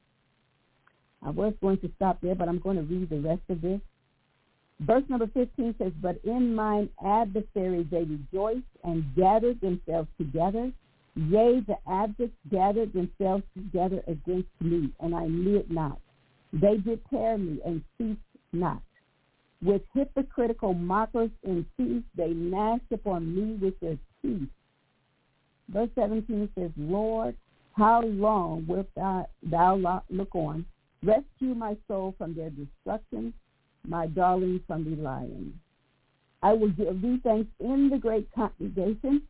I was going to stop there, but I'm going to read the rest of this. Verse number fifteen says, but in mine adversaries they rejoiced and gathered themselves together. Yea, the adversaries gathered themselves together against me, and I knew it not. They did tear me and ceased not. With hypocritical mockers in peace, they gnashed upon me with their teeth. Verse seventeen says, Lord, how long wilt thou, thou look on? Rescue my soul from their destruction, my darling from the lion. I will give thee thanks in the great congregation.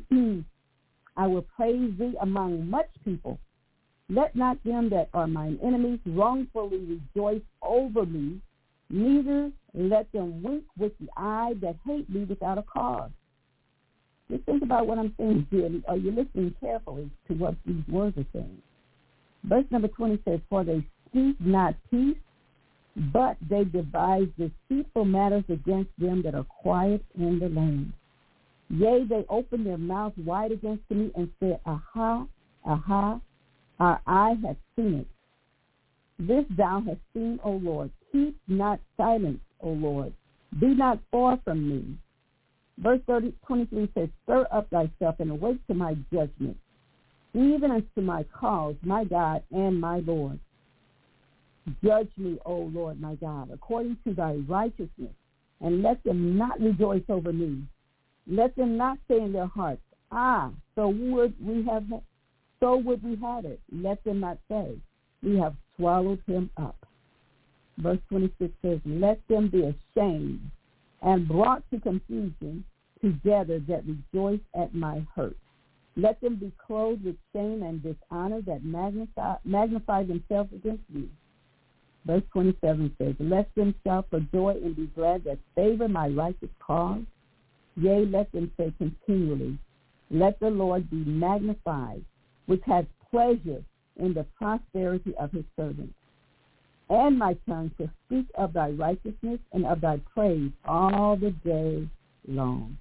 I will praise thee among much people. Let not them that are mine enemies wrongfully rejoice over me, neither let them wink with the eye that hate me without a cause. Just think about what I'm saying here. Are you listening carefully to what these words are saying? Verse number twenty says, for they speak not peace, but they devise deceitful matters against them that are quiet in the land. Yea, they open their mouths wide against me and say, aha, aha, our eye hath seen it. This thou hast seen, O Lord. Keep not silence, O Lord. Be not far from me. Verse thirty, twenty-three says, stir up thyself and awake to my judgment, even unto my cause, my God and my Lord. Judge me, O Lord, my God, according to thy righteousness, and let them not rejoice over me. Let them not say in their hearts, ah, so would we have, so would we have it. Let them not say, we have swallowed him up. Verse twenty-six says, let them be ashamed and brought to confusion together that rejoice at my hurt. Let them be clothed with shame and dishonor that magnify, magnify themselves against me. Verse twenty-seven says, let them shout for joy and be glad that favor my righteous cause. Yea, let them say continually, let the Lord be magnified, which has pleasure in the prosperity of his servants. And my tongue shall speak of thy righteousness and of thy praise all the day long.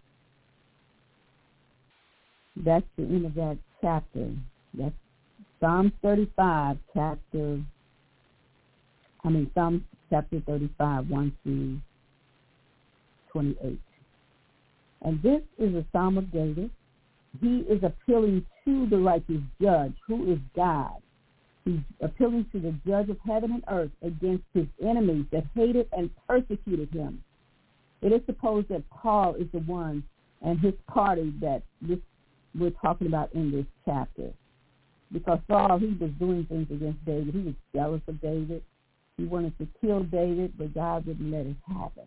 That's the end of that chapter. That's Psalm thirty-five, chapter, I mean, Psalm chapter thirty-five, one through twenty-eight. And this is a Psalm of David. He is appealing to the righteous judge, who is God. He's appealing to the judge of heaven and earth against his enemies that hated and persecuted him. It is supposed that Paul is the one and his party that this we're talking about in this chapter. Because Saul, he was doing things against David. He was jealous of David. He wanted to kill David, but God wouldn't let it happen.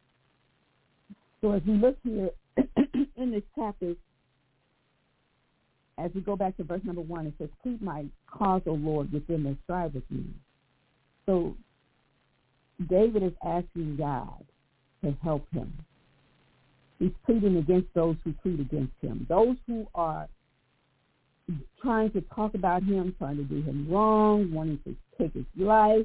So as we look here in this chapter, as we go back to verse number one, it says, keep my cause, O Lord, within their strive with me. So David is asking God to help him. He's pleading against those who plead against him, those who are trying to talk about him, trying to do him wrong, wanting to take his life.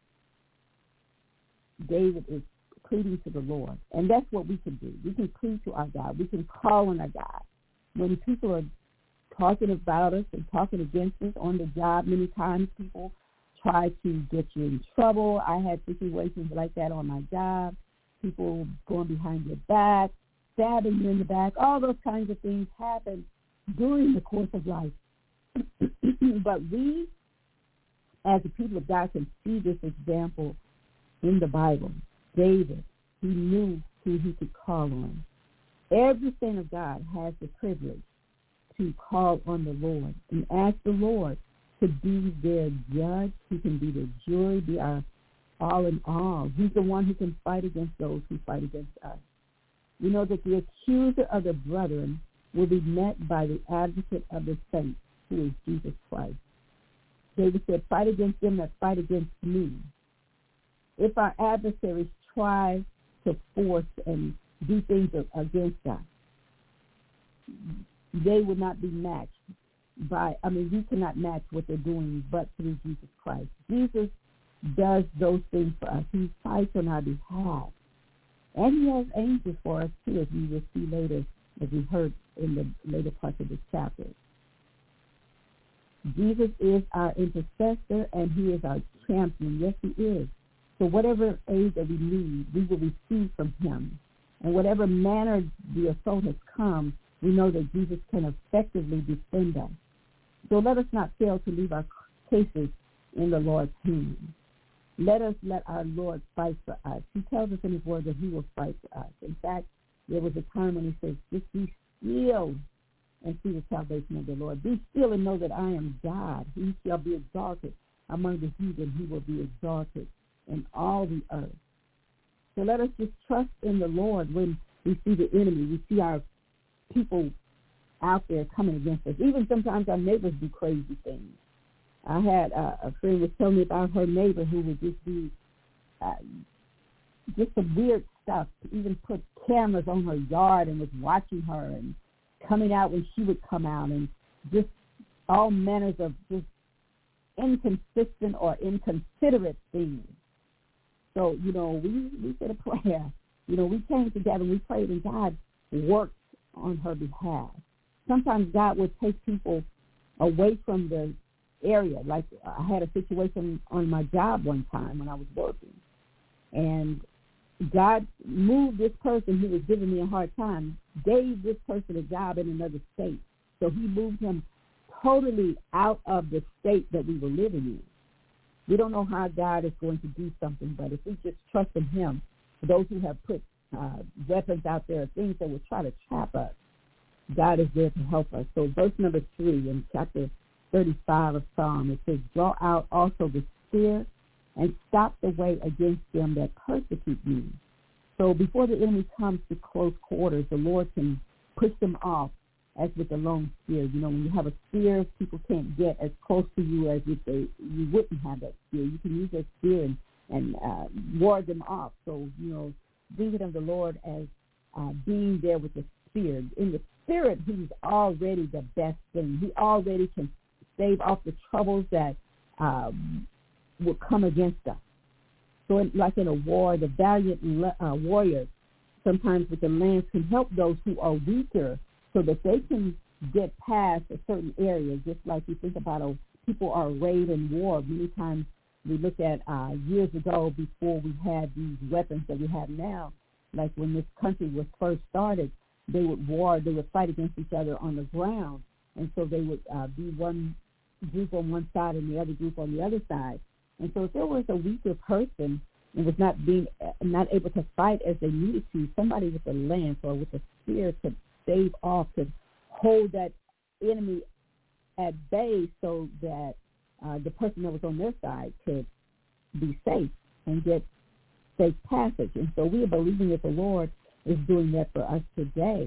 David is pleading to the Lord, and that's what we can do. We can plead to our God. We can call on our God. When people are talking about us and talking against us on the job, many times people try to get you in trouble. I had situations like that on my job, people going behind your back, stabbing you in the back. All those kinds of things happen during the course of life. But we, as the people of God, can see this example in the Bible. David, he knew who he could call on. Every saint of God has the privilege to call on the Lord and ask the Lord to be their judge. He can be their jury, be our all in all. He's the one who can fight against those who fight against us. We know that the accuser of the brethren will be met by the advocate of the saints, who is Jesus Christ. David said, fight against them that fight against me. If our adversaries try to force and do things against us, they would not be matched by, I mean, we cannot match what they're doing but through Jesus Christ. Jesus does those things for us. He fights on our behalf. And he has angels for us, too, as we will see later, as we heard in the later parts of this chapter. Jesus is our intercessor, and he is our champion. Yes, he is. So whatever aid that we need, we will receive from him. And whatever manner the assault has come, we know that Jesus can effectively defend us. So let us not fail to leave our cases in the Lord's hands. Let us let our Lord fight for us. He tells us in his word that he will fight for us. In fact, there was a time when he says, just be still and see the salvation of the Lord. Be still and know that I am God. He shall be exalted among the heathen. He will be exalted in all the earth. So let us just trust in the Lord when we see the enemy. We see our people out there coming against us. Even sometimes our neighbors do crazy things. I had uh, a friend was telling me about her neighbor who would just do uh, just some weird stuff, even put cameras on her yard and was watching her and coming out when she would come out, and just all manners of just inconsistent or inconsiderate things. So, you know, we, we said a prayer. You know, we came together and we prayed, and God worked on her behalf. Sometimes God would take people away from the area. Like I had a situation on my job one time when I was working, and God moved this person who was giving me a hard time, gave this person a job in another state. So he moved him totally out of the state that we were living in. We don't know how God is going to do something, but if we just trust in him, those who have put uh, weapons out there, things that will try to trap us, God is there to help us. So verse number three in chapter thirty-five of Psalm, it says, draw out also the spear and stop the way against them that persecute me. So before the enemy comes to close quarters, the Lord can push them off as with a long spear. You know, when you have a spear, people can't get as close to you as if they you wouldn't have that spear. You can use that spear and, and uh, ward them off. So, you know, thinking of the Lord as uh, being there with the spear. In the spirit, he's already the best thing. He already can stave off the troubles that um, will come against us. So in, like in a war, the valiant uh, warriors sometimes with the lance can help those who are weaker so that they can get past a certain area. Just like you think about a, people are arrayed in war. Many times we look at uh, years ago before we had these weapons that we have now, like when this country was first started, they would war, they would fight against each other on the ground. And so they would uh, be one group on one side and the other group on the other side. And so if there was a weaker person and was not being not able to fight as they needed to, somebody with a lance or with a spear could stave off, could hold that enemy at bay so that uh, the person that was on their side could be safe and get safe passage. And so we are believing that the Lord is doing that for us today.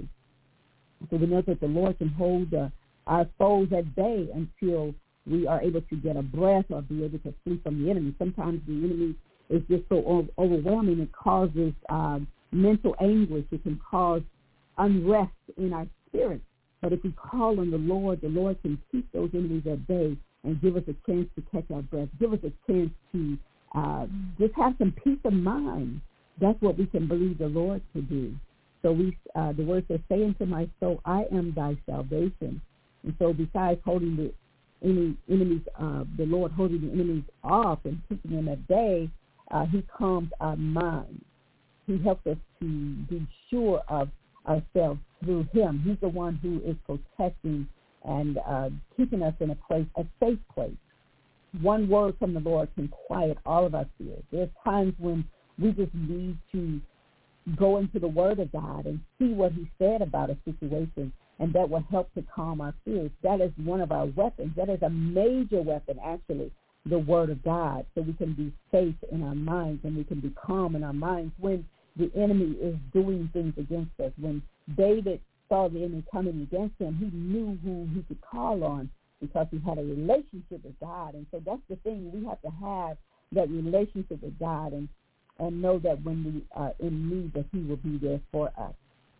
So we know that the Lord can hold uh, our foes at bay until we are able to get a breath or be able to flee from the enemy. Sometimes the enemy is just so o- overwhelming, it causes um, mental anguish. It can cause unrest in our spirit. But if we call on the Lord, the Lord can keep those enemies at bay and give us a chance to catch our breath, give us a chance to uh, just have some peace of mind. That's what we can believe the Lord to do. So we, uh, the word says, say unto my soul, I am thy salvation. And so besides holding the any enemies, uh, the Lord holding the enemies off and keeping them at bay, uh, he calms our mind. He helps us to be sure of ourselves through him. He's the one who is protecting and uh, keeping us in a place, a safe place. One word from the Lord can quiet all of our fears. There's times when we just need to go into the Word of God and see what he said about a situation, and that will help to calm our fears. That is one of our weapons. That is a major weapon, actually, the word of God, so we can be safe in our minds and we can be calm in our minds when the enemy is doing things against us. When David saw the enemy coming against him, he knew who he could call on because he had a relationship with God. And so that's the thing. We have to have that relationship with God and, and know that when we are in need, that he will be there for us.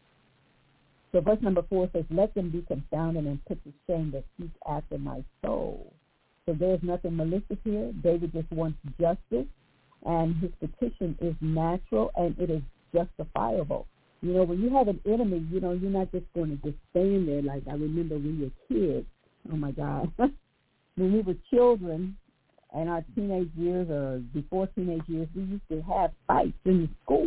So verse number four says, let them be confounded and put to shame that seek after my soul. So there's nothing malicious here. David just wants justice, and his petition is natural and it is justifiable. You know, when you have an enemy, you know, you're not just going to just stand there like I remember when we were kids. Oh, my God. When we were children in our teenage years or before teenage years, we used to have fights in school.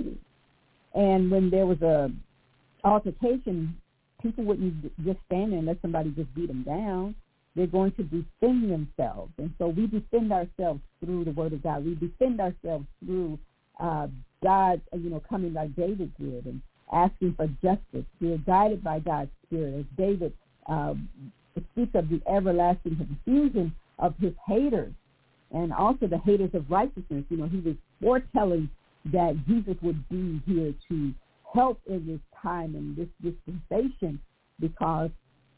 And when there was a altercation, people wouldn't just stand there and let somebody just beat them down. They're going to defend themselves. And so we defend ourselves through the word of God. We defend ourselves through uh, God, you know, coming like David did and asking for justice. We are guided by God's Spirit. As David uh, speaks of the everlasting confusion of his haters and also the haters of righteousness. You know, he was foretelling that Jesus would be here to help in this time and this dispensation because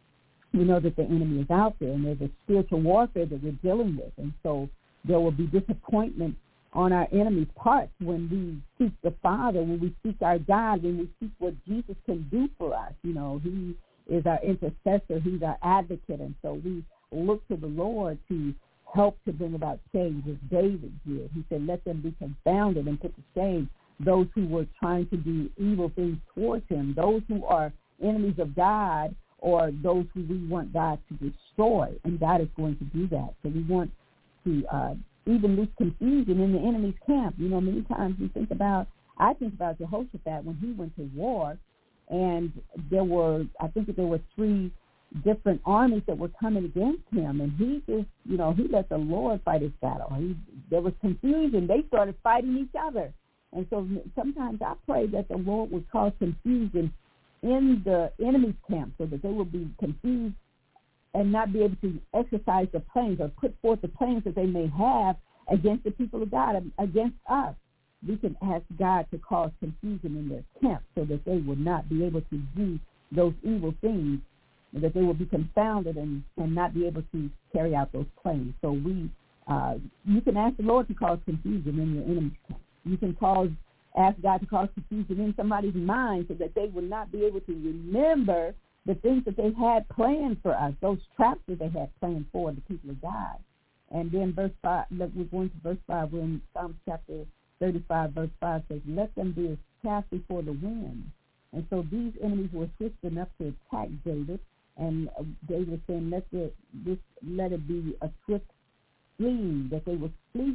we know that the enemy is out there and there's a spiritual warfare that we're dealing with. And so there will be disappointment on our enemy's parts when we seek the Father, when we seek our God, when we seek what Jesus can do for us. You know, he is our intercessor. He's our advocate. And so we look to the Lord to help to bring about change, as David did. He said, let them be confounded and put to shame those who were trying to do evil things towards him, those who are enemies of God or those who we want God to destroy, and God is going to do that. So we want to uh, even lose confusion in the enemy's camp. You know, many times we think about, I think about Jehoshaphat when he went to war, and there were, I think that there were three different armies that were coming against him, and he just, you know, he let the Lord fight his battle. He, there was confusion. They started fighting each other. And so sometimes I pray that the Lord would cause confusion in the enemy's camp so that they will be confused and not be able to exercise the plans or put forth the plans that they may have against the people of God, against us. We can ask God to cause confusion in their camp so that they will not be able to do those evil things, and that they will be confounded and, and not be able to carry out those plans. So we, uh, you can ask the Lord to cause confusion in your enemy's camp. You can cause, ask God to cause confusion in somebody's mind so that they will not be able to remember the things that they had planned for us, those traps that they had planned for the people of God. And then verse five, look, we're going to verse five. We're in Psalms chapter thirty-five, verse five says, let them be as chaff before the wind. And so these enemies were swift enough to attack David. And David was saying, let, the, this, let it be a swift fleeing, that they would flee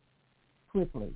swiftly.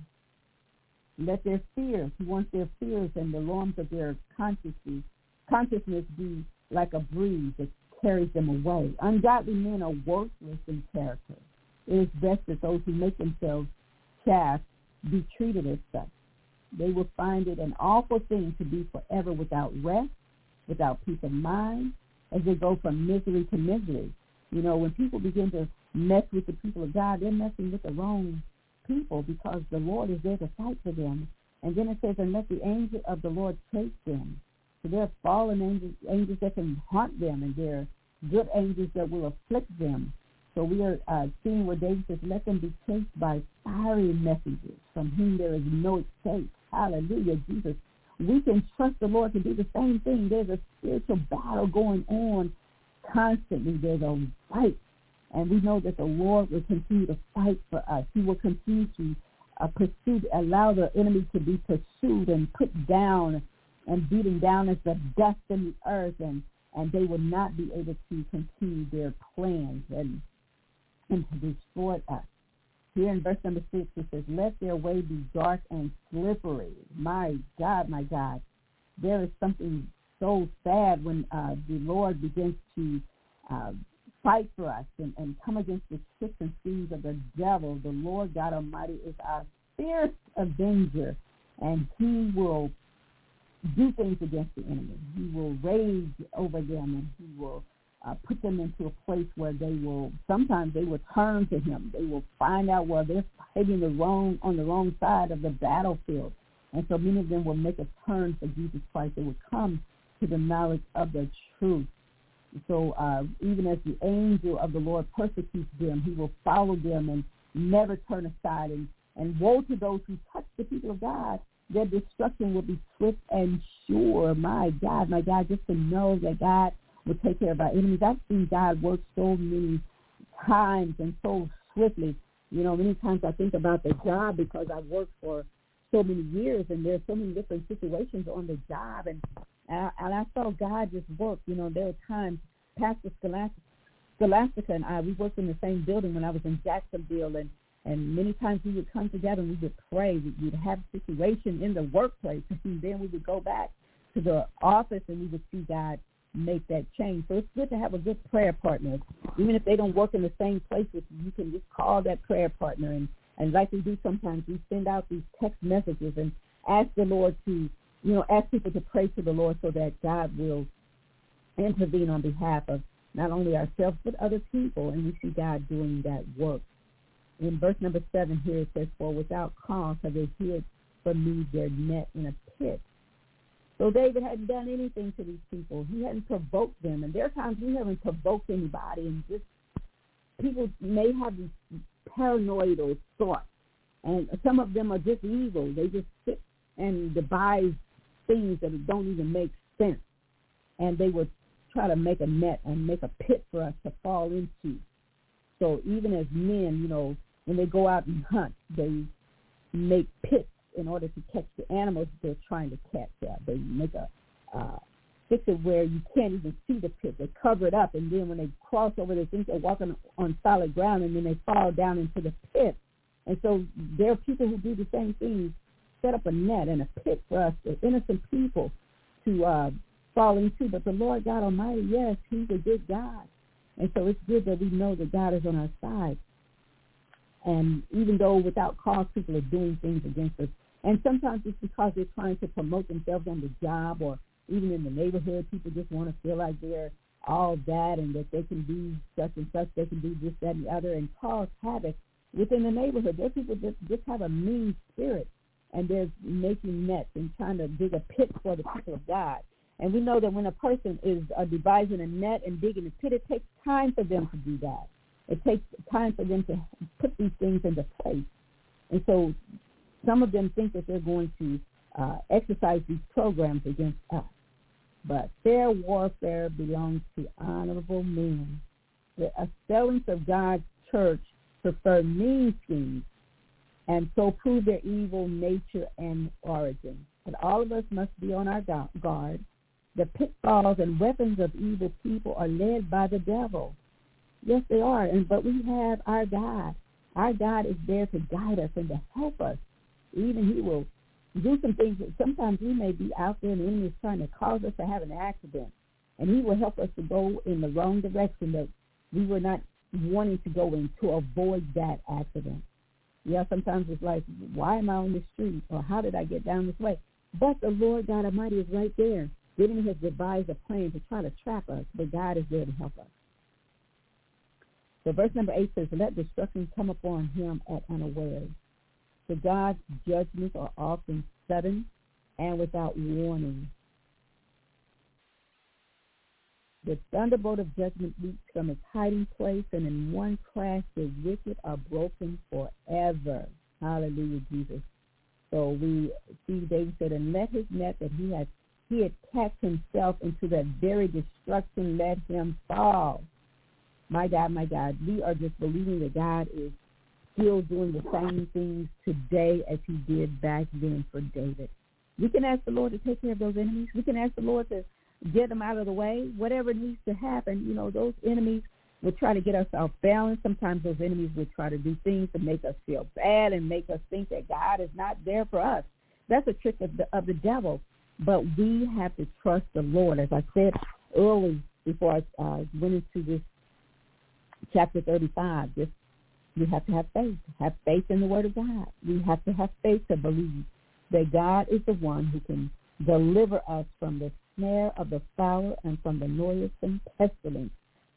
Let their fears, he wants their fears and the alarms of their consciousness, consciousness be like a breeze that carries them away. Ungodly men are worthless in character. It is best that those who make themselves chaff be treated as such. They will find it an awful thing to be forever without rest, without peace of mind, as they go from misery to misery. You know, when people begin to mess with the people of God, they're messing with the wrong people because the Lord is there to fight for them. And then it says, and let the angel of the Lord chase them. So there are fallen angels, angels that can haunt them, and there are good angels that will afflict them. So we are uh, seeing where David says, let them be chased by fiery messengers from whom there is no escape. Hallelujah, Jesus. We can trust the Lord to do the same thing. There's a spiritual battle going on constantly. There's a fight. And we know that the Lord will continue to fight for us. He will continue to uh, pursue, allow the enemy to be pursued and put down and beaten down as the dust in the earth, and, and they will not be able to continue their plans and, and to destroy us. Here in verse number six, it says, let their way be dark and slippery. My God, my God. There is something so sad when uh, the Lord begins to uh, fight for us and, and come against the tricks and schemes of the devil. The Lord God Almighty is our fierce avenger, and he will do things against the enemy. He will rage over them, and he will uh, put them into a place where they will, sometimes they will turn to him. They will find out where they're heading the wrong, on the wrong side of the battlefield. And so many of them will make a turn for Jesus Christ. They will come to the knowledge of the truth. So uh, even as the angel of the Lord persecutes them, he will follow them and never turn aside. And, and woe to those who touch the people of God. Their destruction will be swift and sure. My God, my God, just to know that God will take care of our enemies. I've seen God work so many times and so swiftly. You know, many times I think about the job because I've worked for so many years, and there's so many different situations on the job. And And I, and I saw God just work. You know, there were times, Pastor Scholastica, Scholastica and I, we worked in the same building when I was in Jacksonville, and, and many times we would come together and we would pray. We would have a situation in the workplace, and then we would go back to the office and we would see God make that change. So it's good to have a good prayer partner. Even if they don't work in the same place with you, you can just call that prayer partner. And, and like we do sometimes, we send out these text messages and ask the Lord to, you know, ask people to pray to the Lord so that God will intervene on behalf of not only ourselves but other people, and we see God doing that work. In verse number seven here it says, "For without cause have they hid from me their net in a pit." So David hadn't done anything to these people. He hadn't provoked them, and there are times we haven't provoked anybody, and just people may have these paranoid thoughts, and some of them are just evil. They just sit and devise things that don't even make sense, and they would try to make a net and make a pit for us to fall into. So even as men, you know, when they go out and hunt, they make pits in order to catch the animals they're trying to catch. Uh, they make a uh, fix it where you can't even see the pit. They cover it up, and then when they cross over, they think they're walking on solid ground, and then they fall down into the pit. And so there are people who do the same thing, set up a net and a pit for us, the innocent people, to uh, fall into. But the Lord God Almighty, yes, he's a good God. And so it's good that we know that God is on our side. And even though without cause people are doing things against us, and sometimes it's because they're trying to promote themselves on the job, or even in the neighborhood, people just want to feel like they're all that and that they can do such and such, they can do this, that, and the other, and cause havoc within the neighborhood. There are people that just have a mean spirit, and they're making nets and trying to dig a pit for the people of God. And we know that when a person is uh, devising a net and digging a pit, it takes time for them to do that. It takes time for them to put these things into place. And so some of them think that they're going to uh, exercise these programs against us. But fair warfare belongs to honorable men. The assailants of God's church prefer mean schemes and so prove their evil nature and origin. But all of us must be on our guard. The pitfalls and weapons of evil people are led by the devil. Yes, they are. And but we have our God. Our God is there to guide us and to help us. Even he will do some things that sometimes we may be out there and the enemy is trying to cause us to have an accident. And he will help us to go in the wrong direction that we were not wanting to go in, to avoid that accident. Yeah, sometimes it's like, why am I on this street? Or how did I get down this way? But the Lord God Almighty is right there. The enemy has devised a plan to try to trap us, but God is there to help us. So verse number eight says, "Let destruction come upon him at unawares." So God's judgments are often sudden and without warning. The thunderbolt of judgment leaps from its hiding place, and in one crash the wicked are broken forever. Hallelujah, Jesus. So we see David said, "And let his net that he has he attached himself into that very destruction, let him fall." My God, my God, we are just believing that God is still doing the same things today as he did back then for David. We can ask the Lord to take care of those enemies. We can ask the Lord to get them out of the way. Whatever needs to happen, you know, those enemies will try to get us off balance. Sometimes those enemies will try to do things to make us feel bad and make us think that God is not there for us. That's a trick of the, of the devil. But we have to trust the Lord. As I said early before I uh, went into this chapter thirty-five, just we have to have faith. Have faith in the Word of God. We have to have faith to believe that God is the one who can deliver us from the snare of the fowler and from the noisome pestilence.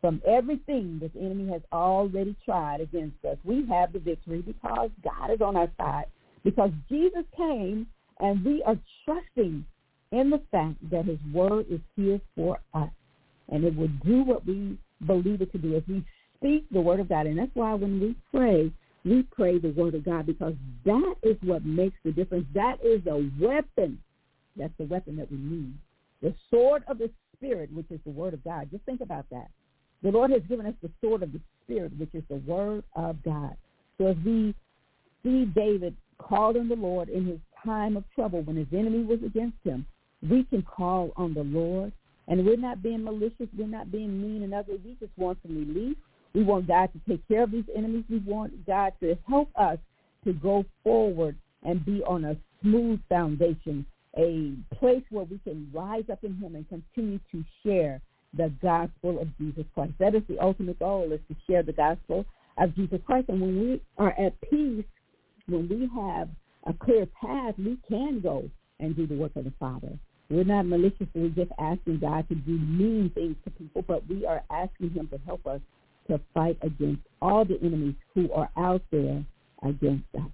from everything that the enemy has already tried against us. We have the victory because God is on our side, because Jesus came, and we are trusting in the fact that his word is here for us, and it will do what we believe it to do as we speak the word of God. And that's why when we pray, we pray the word of God, because that is what makes the difference. That is a weapon. That's the weapon that we need. The sword of the Spirit, which is the word of God. Just think about that. The Lord has given us the sword of the Spirit, which is the word of God. So as we see David called on the Lord in his time of trouble when his enemy was against him, we can call on the Lord. And we're not being malicious. We're not being mean and ugly. We just want some relief. We want God to take care of these enemies. We want God to help us to go forward and be on a smooth foundation, a place where we can rise up in him and continue to share the gospel of Jesus Christ. That is the ultimate goal, is to share the gospel of Jesus Christ. And when we are at peace, when we have a clear path, we can go and do the work of the Father. We're not maliciously just asking God to do mean things to people, but we are asking him to help us to fight against all the enemies who are out there against us.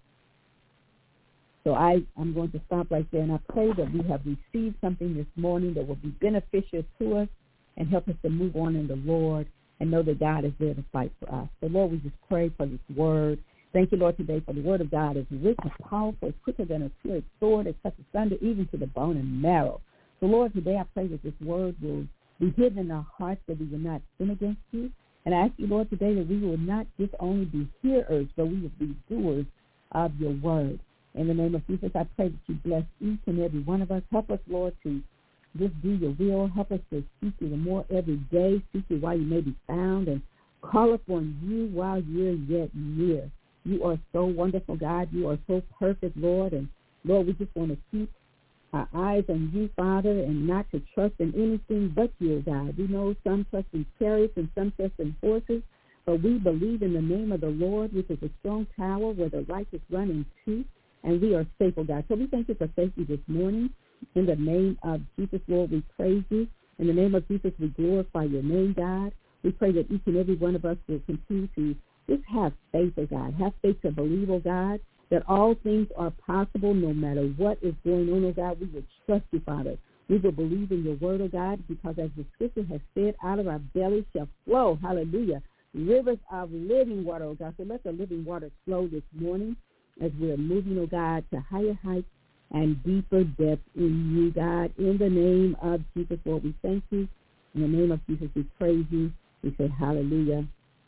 So I, I'm going to stop right there, and I pray that we have received something this morning that will be beneficial to us and help us to move on in the Lord and know that God is there to fight for us. So, Lord, we just pray for this word. Thank you, Lord, today for the word of God is rich and powerful, it's quicker than a two-edged sword, it cuts asunder even to the bone and marrow. So, Lord, today I pray that this word will be hidden in our hearts, that we will not sin against you. And I ask you, Lord, today that we will not just only be hearers, but we will be doers of your word. In the name of Jesus, I pray that you bless each and every one of us. Help us, Lord, to just do your will. Help us to seek you the more every day, seek you while you may be found, and call upon you while you're yet near. You are so wonderful, God. You are so perfect, Lord. And, Lord, we just want to keep our eyes on you, Father, and not to trust in anything but you, God. We know some trust in chariots and some trust in horses, but we believe in the name of the Lord, which is a strong tower where the righteous run into, and we are safe, oh God. So we thank you for safety this morning. In the name of Jesus, Lord, we praise you. In the name of Jesus, we glorify your name, God. We pray that each and every one of us will continue to just have faith, oh God. Have faith to believe, oh God, that all things are possible no matter what is going on, oh God. We will trust you, Father. We will believe in your word, oh God, because as the scripture has said, out of our belly shall flow, hallelujah, rivers of living water, oh God. So let the living water flow this morning as we're moving, oh God, to higher heights and deeper depths in you, God. In the name of Jesus, Lord, we thank you. In the name of Jesus, we praise you. We say hallelujah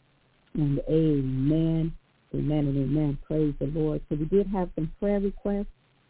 and amen. Amen and amen. Praise the Lord. So we did have some prayer requests,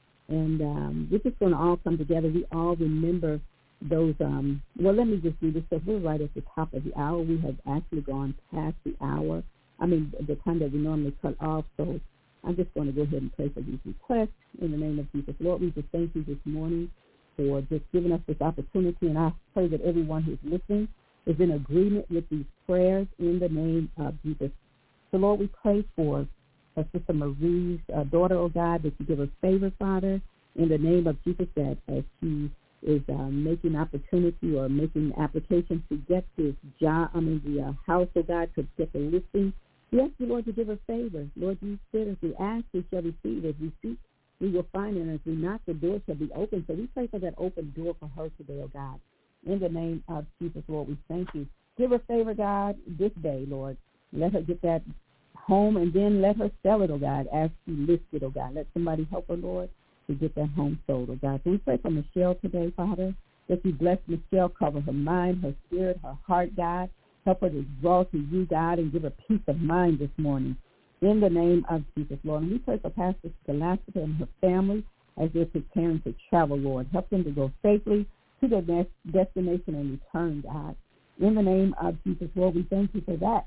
and um, we're just going to all come together. We all remember those. Um, well, let me just do this. So we're right at the top of the hour. We have actually gone past the hour. I mean, the time that we normally cut off. So I'm just going to go ahead and pray for these requests in the name of Jesus. Lord, we just thank you this morning for just giving us this opportunity, and I pray that everyone who's listening is in agreement with these prayers in the name of Jesus. So, Lord, we pray for uh, Sister Marie's uh, daughter, oh God, that you give her favor, Father, in the name of Jesus, that as she is uh, making opportunity or making application to get this job, I mean, the uh, house, oh God, to get the listing. We ask you, Lord, to give her favor. Lord, you said, as we ask, we shall receive. As we seek, we will find. And as we knock, the door shall be open. So we pray for that open door for her today, oh God. In the name of Jesus, Lord, we thank you. Give her favor, God, this day, Lord. Let her get that home, and then let her sell it, oh God, as she lists it, oh God. Let somebody help her, Lord, to get that home sold, oh God. So we pray for Michelle today, Father, that you bless Michelle, cover her mind, her spirit, her heart, God. Help her to draw to you, God, and give her peace of mind this morning. In the name of Jesus, Lord. And we pray for Pastor Scholastica and her family as they're preparing to travel, Lord. Help them to go safely to their next destination and return, God. In the name of Jesus, Lord, we thank you for that.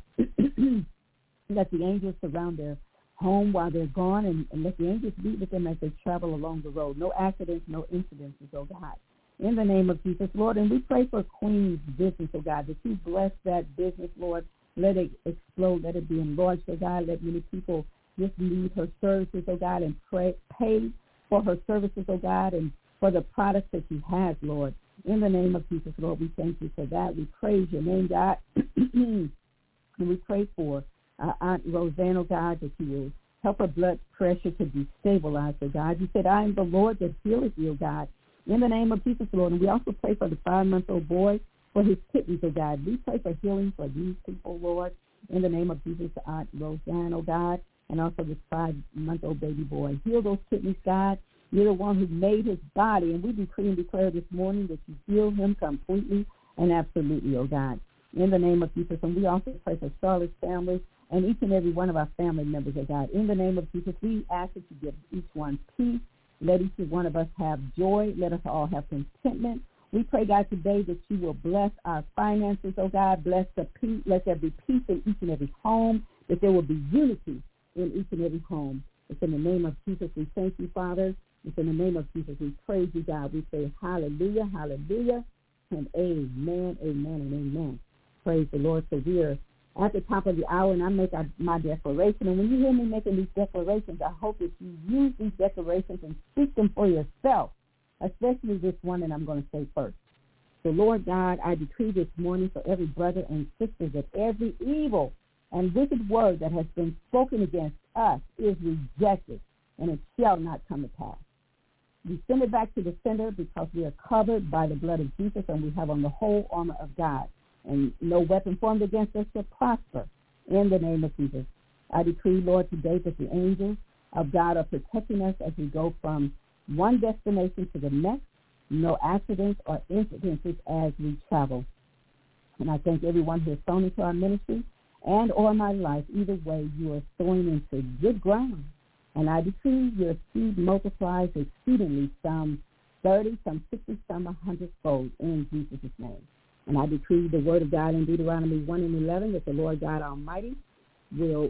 Let the angels surround their home while they're gone, and, and let the angels be with them as they travel along the road. No accidents, no incidences, oh God. In the name of Jesus, Lord, and we pray for Queen's business, oh God, that you bless that business, Lord. Let it explode. Let it be enlarged, oh God. Let many people just need her services, oh God, and pray, pay for her services, oh God, and for the products that she has, Lord. In the name of Jesus, Lord, we thank you for that. We praise your name, God. And we pray for uh, Aunt Roseanne, oh God, that you will help her blood pressure to be stabilized, oh God. You said, I am the Lord that healeth you, oh God. In the name of Jesus, Lord. And we also pray for the five-month-old boy, for his kidneys, oh God. We pray for healing for these people, Lord. In the name of Jesus, Aunt Roseanne, oh God, and also this five-month-old baby boy. Heal those kidneys, God. You're the one who made his body, and we decree and declare this morning that you heal him completely and absolutely, oh God. In the name of Jesus, and we also pray for Charlotte's family and each and every one of our family members, oh God. In the name of Jesus, we ask that you give each one peace. Let each one of us have joy. Let us all have contentment. We pray, God, today that you will bless our finances, oh God. Bless the peace. Let there be peace in each and every home, that there will be unity in each and every home. It's in the name of Jesus we thank you, Father. It's in the name of Jesus we praise you, God. We say hallelujah, hallelujah, and amen, amen, and amen. Praise the Lord. So we are at the top of the hour, and I make our, my declaration. And when you hear me making these declarations, I hope that you use these declarations and speak them for yourself, especially this one that I'm going to say first. So, Lord God, I decree this morning for every brother and sister that every evil and wicked word that has been spoken against us is rejected, and it shall not come to pass. We send it back to the sender because we are covered by the blood of Jesus, and we have on the whole armor of God. And no weapon formed against us shall prosper in the name of Jesus. I decree, Lord, today that the angels of God are protecting us as we go from one destination to the next. No accidents or incidences as we travel. And I thank everyone who has sown into our ministry and or my life. Either way, you are sowing into good ground. And I decree your seed multiplies exceedingly, some thirty, some sixty, some a hundredfold in Jesus' name. And I decree the word of God in Deuteronomy one and eleven that the Lord God Almighty will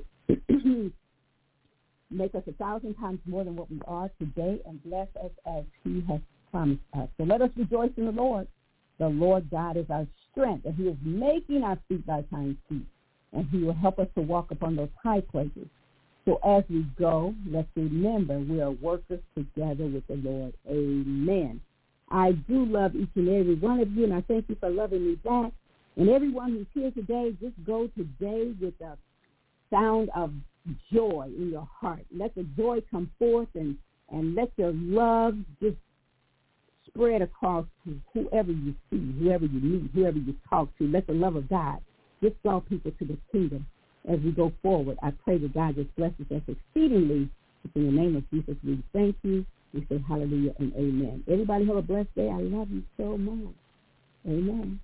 make us a thousand times more than what we are today and bless us as he has promised us. So let us rejoice in the Lord. The Lord God is our strength, and he is making our feet like hinds feet, and he will help us to walk upon those high places. So as we go, let's remember we are workers together with the Lord. Amen. I do love each and every one of you, and I thank you for loving me back. And everyone who's here today, just go today with a sound of joy in your heart. Let the joy come forth, and, and let your love just spread across to whoever you see, whoever you meet, whoever you talk to. Let the love of God just draw people to the kingdom as we go forward. I pray that God just blesses us exceedingly. In the name of Jesus, we thank you. We say hallelujah and amen. Everybody have a blessed day. I love you so much. Amen.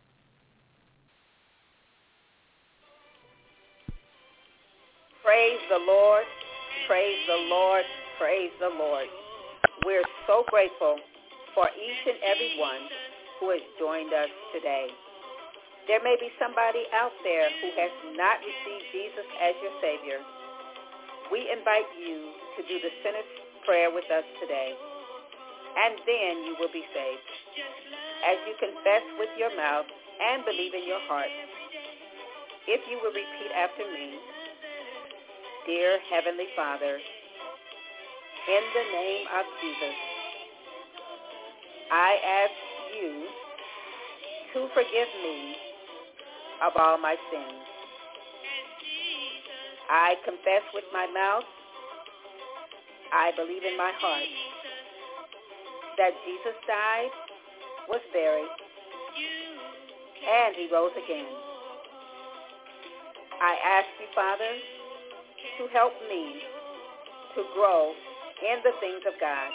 Praise the Lord. Praise the Lord. Praise the Lord. We're so grateful for each and every one who has joined us today. There may be somebody out there who has not received Jesus as your Savior. We invite you to do the sinner's prayer with us today, and then you will be saved. As you confess with your mouth and believe in your heart, if you will repeat after me, Dear Heavenly Father, in the name of Jesus, I ask you to forgive me of all my sins. I confess with my mouth, I believe in my heart that Jesus died, was buried, and he rose again. I ask you, Father, to help me to grow in the things of God.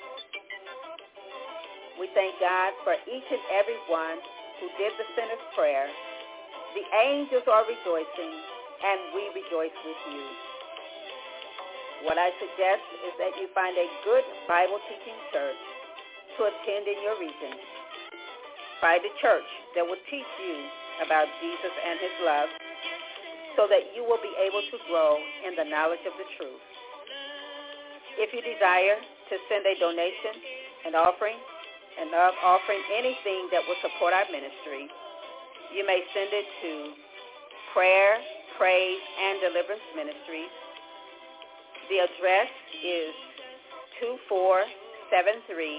We thank God for each and every one who did the sinner's prayer. The angels are rejoicing, and we rejoice with you. What I suggest is that you find a good Bible-teaching church to attend in your region. Find a church that will teach you about Jesus and his love so that you will be able to grow in the knowledge of the truth. If you desire to send a donation, an offering, and of offering anything that will support our ministry, you may send it to Prayer, Praise, and Deliverance Ministries. The address is two four seven three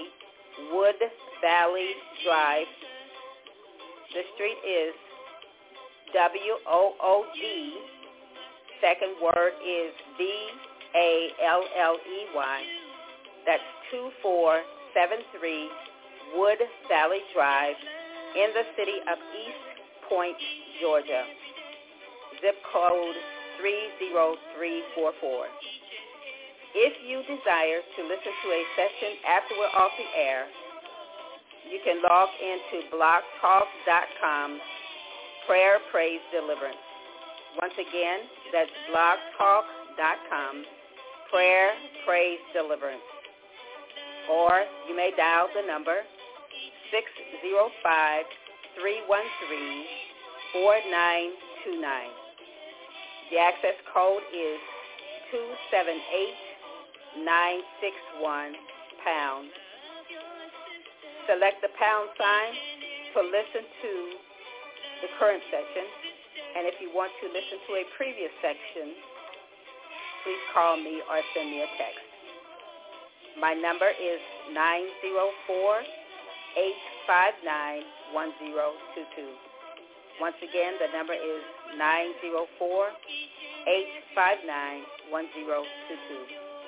Wood Valley Drive. The street is W O O D. Second word is V A L L E Y. That's two four seven three Wood Valley Drive in the city of East Point, Georgia. Zip code three zero three four four. If you desire to listen to a session after we're off the air, you can log into blog talk dot com, Prayer, Praise, Deliverance. Once again, that's blog talk dot com, Prayer, Praise, Deliverance. Or you may dial the number six zero five, three one three, four nine two nine. The access code is two seven eight, nine six one, pound. Select the pound sign to listen to the current session. And if you want to listen to a previous section, please call me or send me a text. My number is nine zero four, eight five nine, one zero two two. Once again, the number is nine zero four, eight five nine, one zero two two.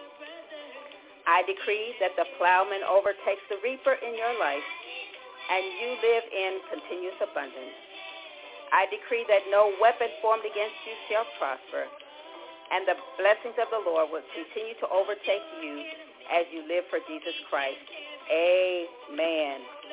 I decree that the plowman overtakes the reaper in your life, and you live in continuous abundance. I decree that no weapon formed against you shall prosper, and the blessings of the Lord will continue to overtake you as you live for Jesus Christ. Amen.